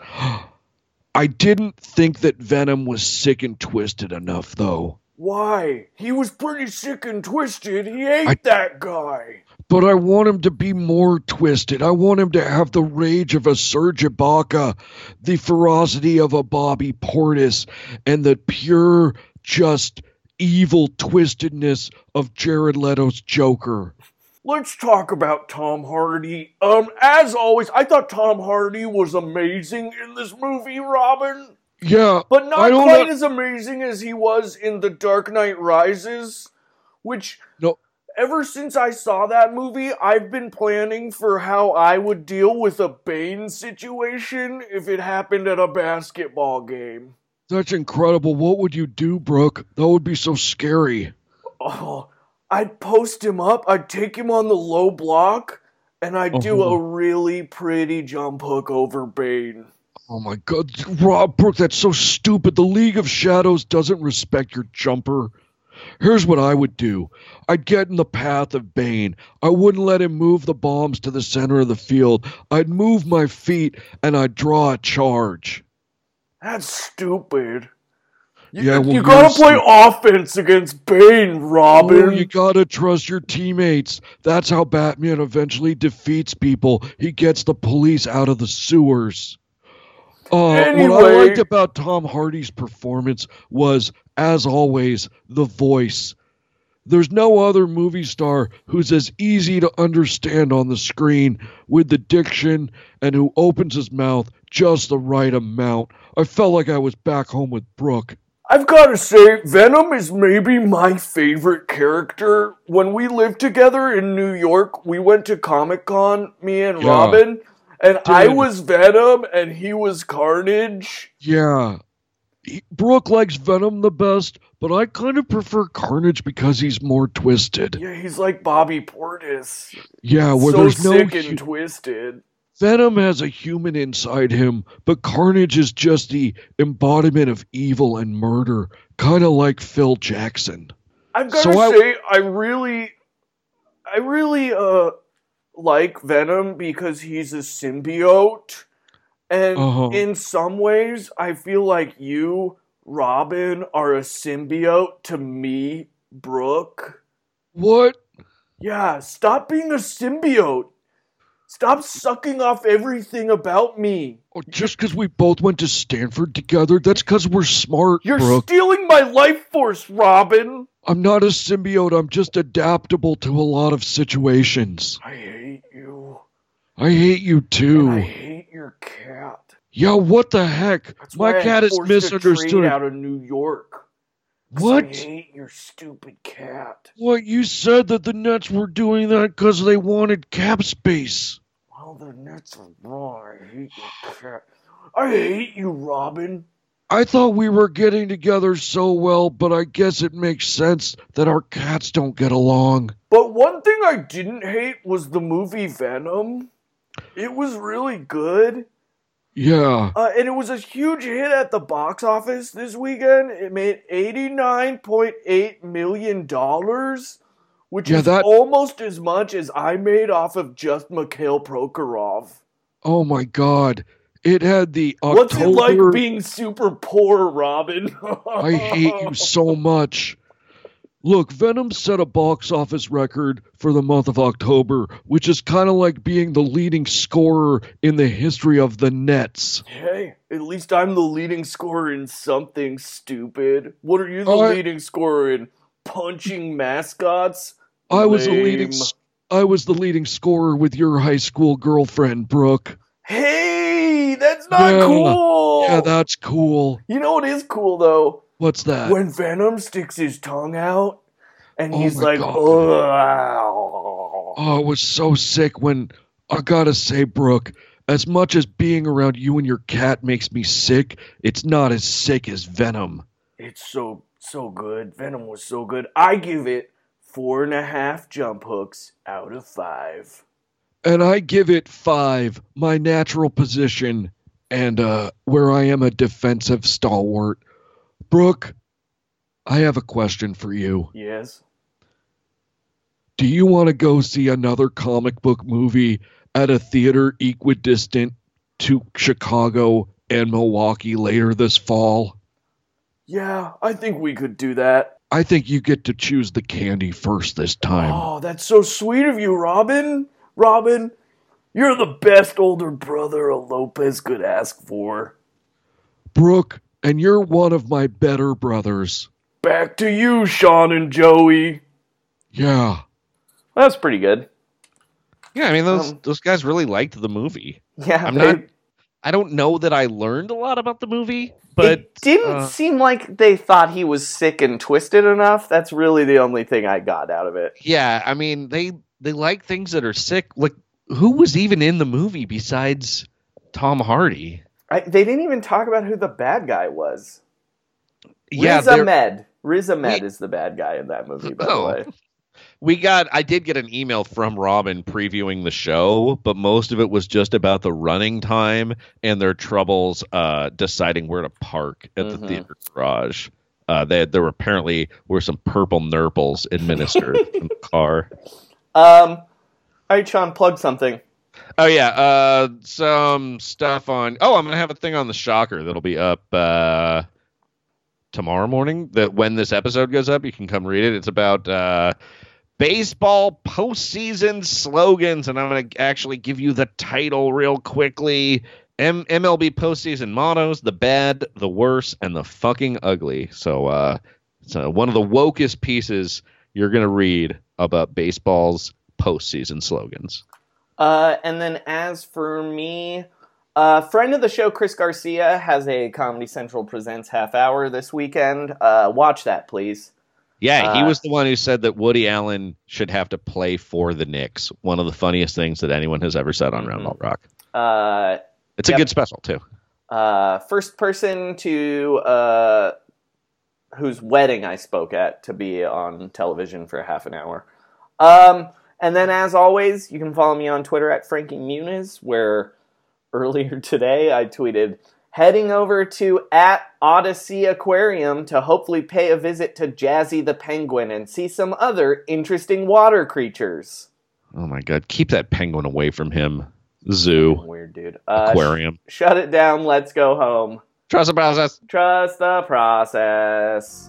I didn't think that Venom was sick and twisted enough, though. Why? He was pretty sick and twisted. He ate that guy. But I want him to be more twisted. I want him to have the rage of a Serge Ibaka, the ferocity of a Bobby Portis, and the pure, just evil twistedness of Jared Leto's Joker. Let's talk about Tom Hardy. As always, I thought Tom Hardy was amazing in this movie, Robin. Yeah. But not quite as amazing as he was in The Dark Knight Rises, which... No. Ever since I saw that movie, I've been planning for how I would deal with a Bane situation if it happened at a basketball game. That's incredible. What would you do, Brooke? That would be so scary. Oh, I'd post him up, I'd take him on the low block, and I'd do a really pretty jump hook over Bane. Oh my God, Rob, Brooke, that's so stupid. The League of Shadows doesn't respect your jumper. Here's what I would do. I'd get in the path of Bane. I wouldn't let him move the bombs to the center of the field. I'd move my feet and I'd draw a charge. That's stupid. You gotta play offense against Bane, Robin. Oh, you gotta trust your teammates. That's how Batman eventually defeats people. He gets the police out of the sewers. Anyway. What I liked about Tom Hardy's performance was, as always, the voice. There's no other movie star who's as easy to understand on the screen with the diction and who opens his mouth just the right amount. I felt like I was back home with Brooke. I've got to say, Venom is maybe my favorite character. When we lived together in New York, we went to Comic-Con, me and Robin, and I was Venom and he was Carnage. Yeah. Brooke likes Venom the best, but I kind of prefer Carnage because he's more twisted. Yeah, he's like Bobby Portis. Yeah, where so there's no sick and twisted. Venom has a human inside him, but Carnage is just the embodiment of evil and murder, kind of like Phil Jackson. I've got to say, I really like Venom because he's a symbiote. And in some ways, I feel like you, Robin, are a symbiote to me, Brooke. What? Yeah, stop being a symbiote. Stop sucking off everything about me. Oh, just because we both went to Stanford together, that's because we're smart, You're Brooke. stealing my life force, Robin. I'm not a symbiote. I'm just adaptable to a lot of situations. I hate you. I hate you too. And I hate your cat. Yeah, what the heck? That's My why cat I is forced a misunderstood. train out of New York. What? I hate your stupid cat. What? You said that the Nets were doing that because they wanted cap space. Well, the Nets are wrong. I hate your cat. I hate you, Robin. I thought we were getting together so well, but I guess it makes sense that our cats don't get along. But one thing I didn't hate was the movie Venom. It was really good. Yeah. And it was a huge hit at the box office this weekend. It made $89.8 million, which is almost as much as I made off of just Mikhail Prokhorov. Oh my God. It had the October... What's it like being super poor, Robin? I hate you so much. Look, Venom set a box office record for the month of October, which is kind of like being the leading scorer in the history of the Nets. Hey, at least I'm the leading scorer in something stupid. What are you the leading scorer in? Punching mascots? I was the leading scorer with your high school girlfriend, Brooke. Hey, that's not cool. Yeah, that's cool. You know what is cool, though? What's that? When Venom sticks his tongue out, and he's like, God. Oh, it was so sick when, I gotta say, Brooke, as much as being around you and your cat makes me sick, it's not as sick as Venom. It's so good. Venom was so good. I give it 4.5 jump hooks out of 5. And I give it 5, my natural position, and where I am a defensive stalwart. Brooke, I have a question for you. Yes. Do you want to go see another comic book movie at a theater equidistant to Chicago and Milwaukee later this fall? Yeah, I think we could do that. I think you get to choose the candy first this time. Oh, that's so sweet of you, Robin. Robin, you're the best older brother a Lopez could ask for. Brooke, and you're one of my better brothers. Back to you, Sean and Joey. Yeah. That's pretty good. Yeah, I mean those guys really liked the movie. Yeah, I don't know that I learned a lot about the movie, but it didn't seem like they thought he was sick and twisted enough. That's really the only thing I got out of it. Yeah, I mean they like things that are sick. Like, who was even in the movie besides Tom Hardy? They didn't even talk about who the bad guy was. Yeah, Riz Ahmed is the bad guy in that movie, by the way. I did get an email from Robin previewing the show, but most of it was just about the running time and their troubles deciding where to park at the theater garage. There apparently were some purple nurples administered in the car. All right, Sean, plug something. Oh, yeah. Some stuff on... Oh, I'm going to have a thing on the Shocker that'll be up tomorrow morning. That when this episode goes up, you can come read it. It's about baseball postseason slogans, and I'm going to actually give you the title real quickly. MLB postseason mottos: the bad, the worse, and the fucking ugly. So it's one of the wokest pieces you're going to read about baseball's postseason slogans. And then as for me, friend of the show, Chris Garcia, has a Comedy Central Presents half hour this weekend. Watch that, please. Yeah, he was the one who said that Woody Allen should have to play for the Knicks. One of the funniest things that anyone has ever said on Round Ball Rock. It's a good special, too. First person to whose wedding I spoke at to be on television for half an hour. And then, as always, you can follow me on Twitter at Frankie Muniz, where earlier today I tweeted, heading over to @Odyssey Aquarium to hopefully pay a visit to Jazzy the Penguin and see some other interesting water creatures. Oh my god, keep that penguin away from him. Zoo. Weird dude. Aquarium. Shut it down, let's go home. Trust the process. Trust the process.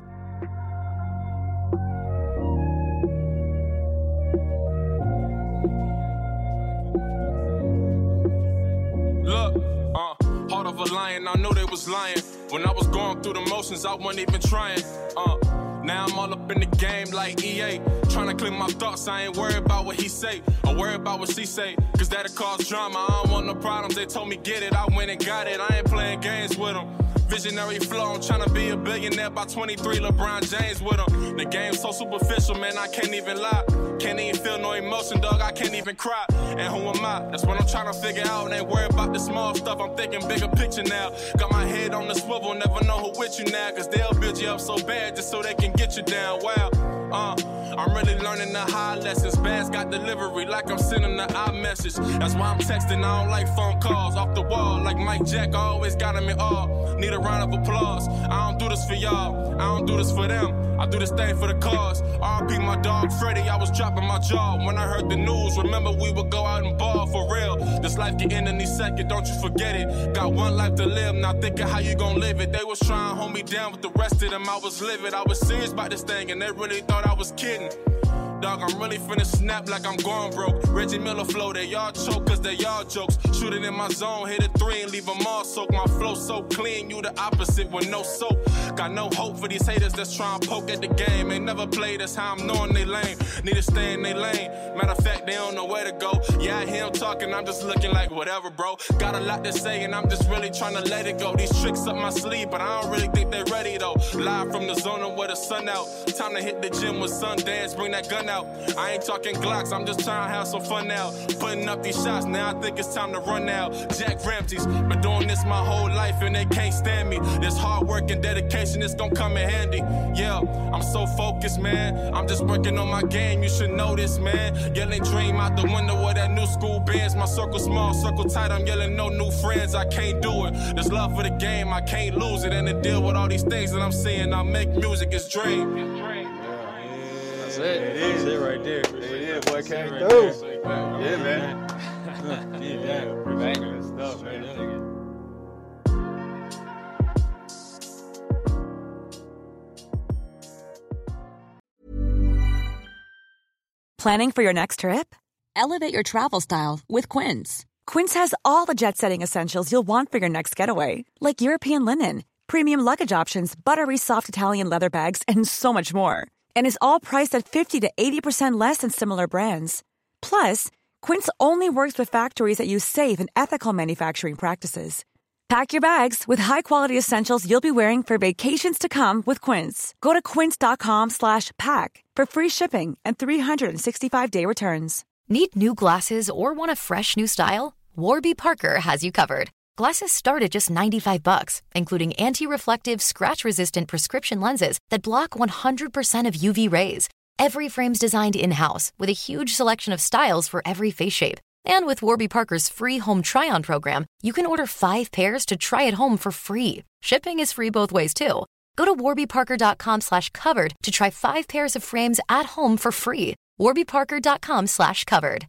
Look, heart of a lion, I knew they was lying. When I was going through the motions, I wasn't even trying. Now I'm all up in the game like EA. Trying to clear my thoughts, I ain't worried about what he say. I worry about what she say, cause that'll cause drama. I don't want no problems, they told me get it, I went and got it. I ain't playing games with them. Visionary flow, I'm trying to be a billionaire by 23, LeBron James with him. The game's so superficial, man, I can't even lie. Can't even feel no emotion, dog, I can't even cry. And who am I? That's what I'm trying to figure out. Ain't worried about the small stuff, I'm thinking bigger picture now. Got my head on the swivel, never know who with you now. Cause they'll build you up so bad just so they can get you down. Wow, I'm really learning the high lessons. Bass got delivery like I'm sending the iMessage. That's why I'm texting, I don't like phone calls. Off the wall like Mike Jack, I always got him in awe. Need a round of applause. I don't do this for y'all, I don't do this for them. I do this thing for the cause. R.I.P. my dog Freddie, I was dropping my jaw when I heard the news. Remember we would go out and ball for real. This life can end any second, don't you forget it. Got one life to live, now think of how you gon' live it. They was trying to hold me down with the rest of them, I was livid. I was serious about this thing and they really thought I was kidding. Dog, I'm really finna snap like I'm going broke. Reggie Miller flow, they all choke cause they all jokes. Shoot it in my zone, hit a 3 and leave them all soaked. My flow so clean, you the opposite with no soap. Got no hope for these haters that's trying to poke at the game. Ain't never played, that's how I'm knowing they lame. Need to stay in they lane, matter of fact, they don't know where to go. Yeah, I hear them talking, I'm just looking like whatever, bro. Got a lot to say and I'm just really trying to let it go. These tricks up my sleeve, but I don't really think they ready though. Live from the zone where the sun out. Time to hit the gym with Sundance, bring that gun out. I ain't talking Glocks, I'm just trying to have some fun now. Putting up these shots, now I think it's time to run now. Jack Ramsey's been doing this my whole life and they can't stand me. This hard work and dedication situation, it's gonna come in handy. Yeah, I'm so focused, man. I'm just working on my game, you should know this, man. Yelling dream out the window of that new school Benz. My circle small, circle tight, I'm yelling no new friends. I can't do it. There's love for the game, I can't lose it. And to deal with all these things that I'm seeing, I make music, it's dream. That's it. That's it right there. It is. Boy, came through. Yeah, man. Banging stuff, man. Planning for your next trip? Elevate your travel style with Quince. Quince has all the jet-setting essentials you'll want for your next getaway, like European linen, premium luggage options, buttery soft Italian leather bags, and so much more. And is all priced at 50 to 80% less than similar brands. Plus, Quince only works with factories that use safe and ethical manufacturing practices. Pack your bags with high-quality essentials you'll be wearing for vacations to come with Quince. Go to quince.com/pack for free shipping and 365-day returns. Need new glasses or want a fresh new style? Warby Parker has you covered. Glasses start at just $95, including anti-reflective, scratch-resistant prescription lenses that block 100% of UV rays. Every frame's designed in-house with a huge selection of styles for every face shape. And with Warby Parker's free home try-on program, you can order 5 pairs to try at home for free. Shipping is free both ways, too. Go to warbyparker.com/covered to try 5 pairs of frames at home for free. warbyparker.com/covered.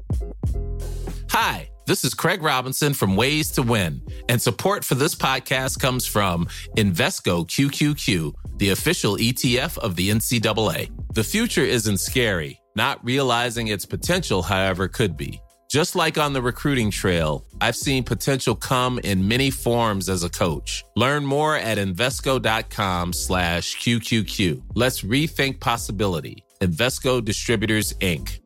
Hi, this is Craig Robinson from Ways to Win, and support for this podcast comes from Invesco QQQ, the official ETF of the NCAA. The future isn't scary. Not realizing its potential, however, could be. Just like on the recruiting trail, I've seen potential come in many forms as a coach. Learn more at Invesco.com/QQQ. Let's rethink possibility. Invesco Distributors, Inc.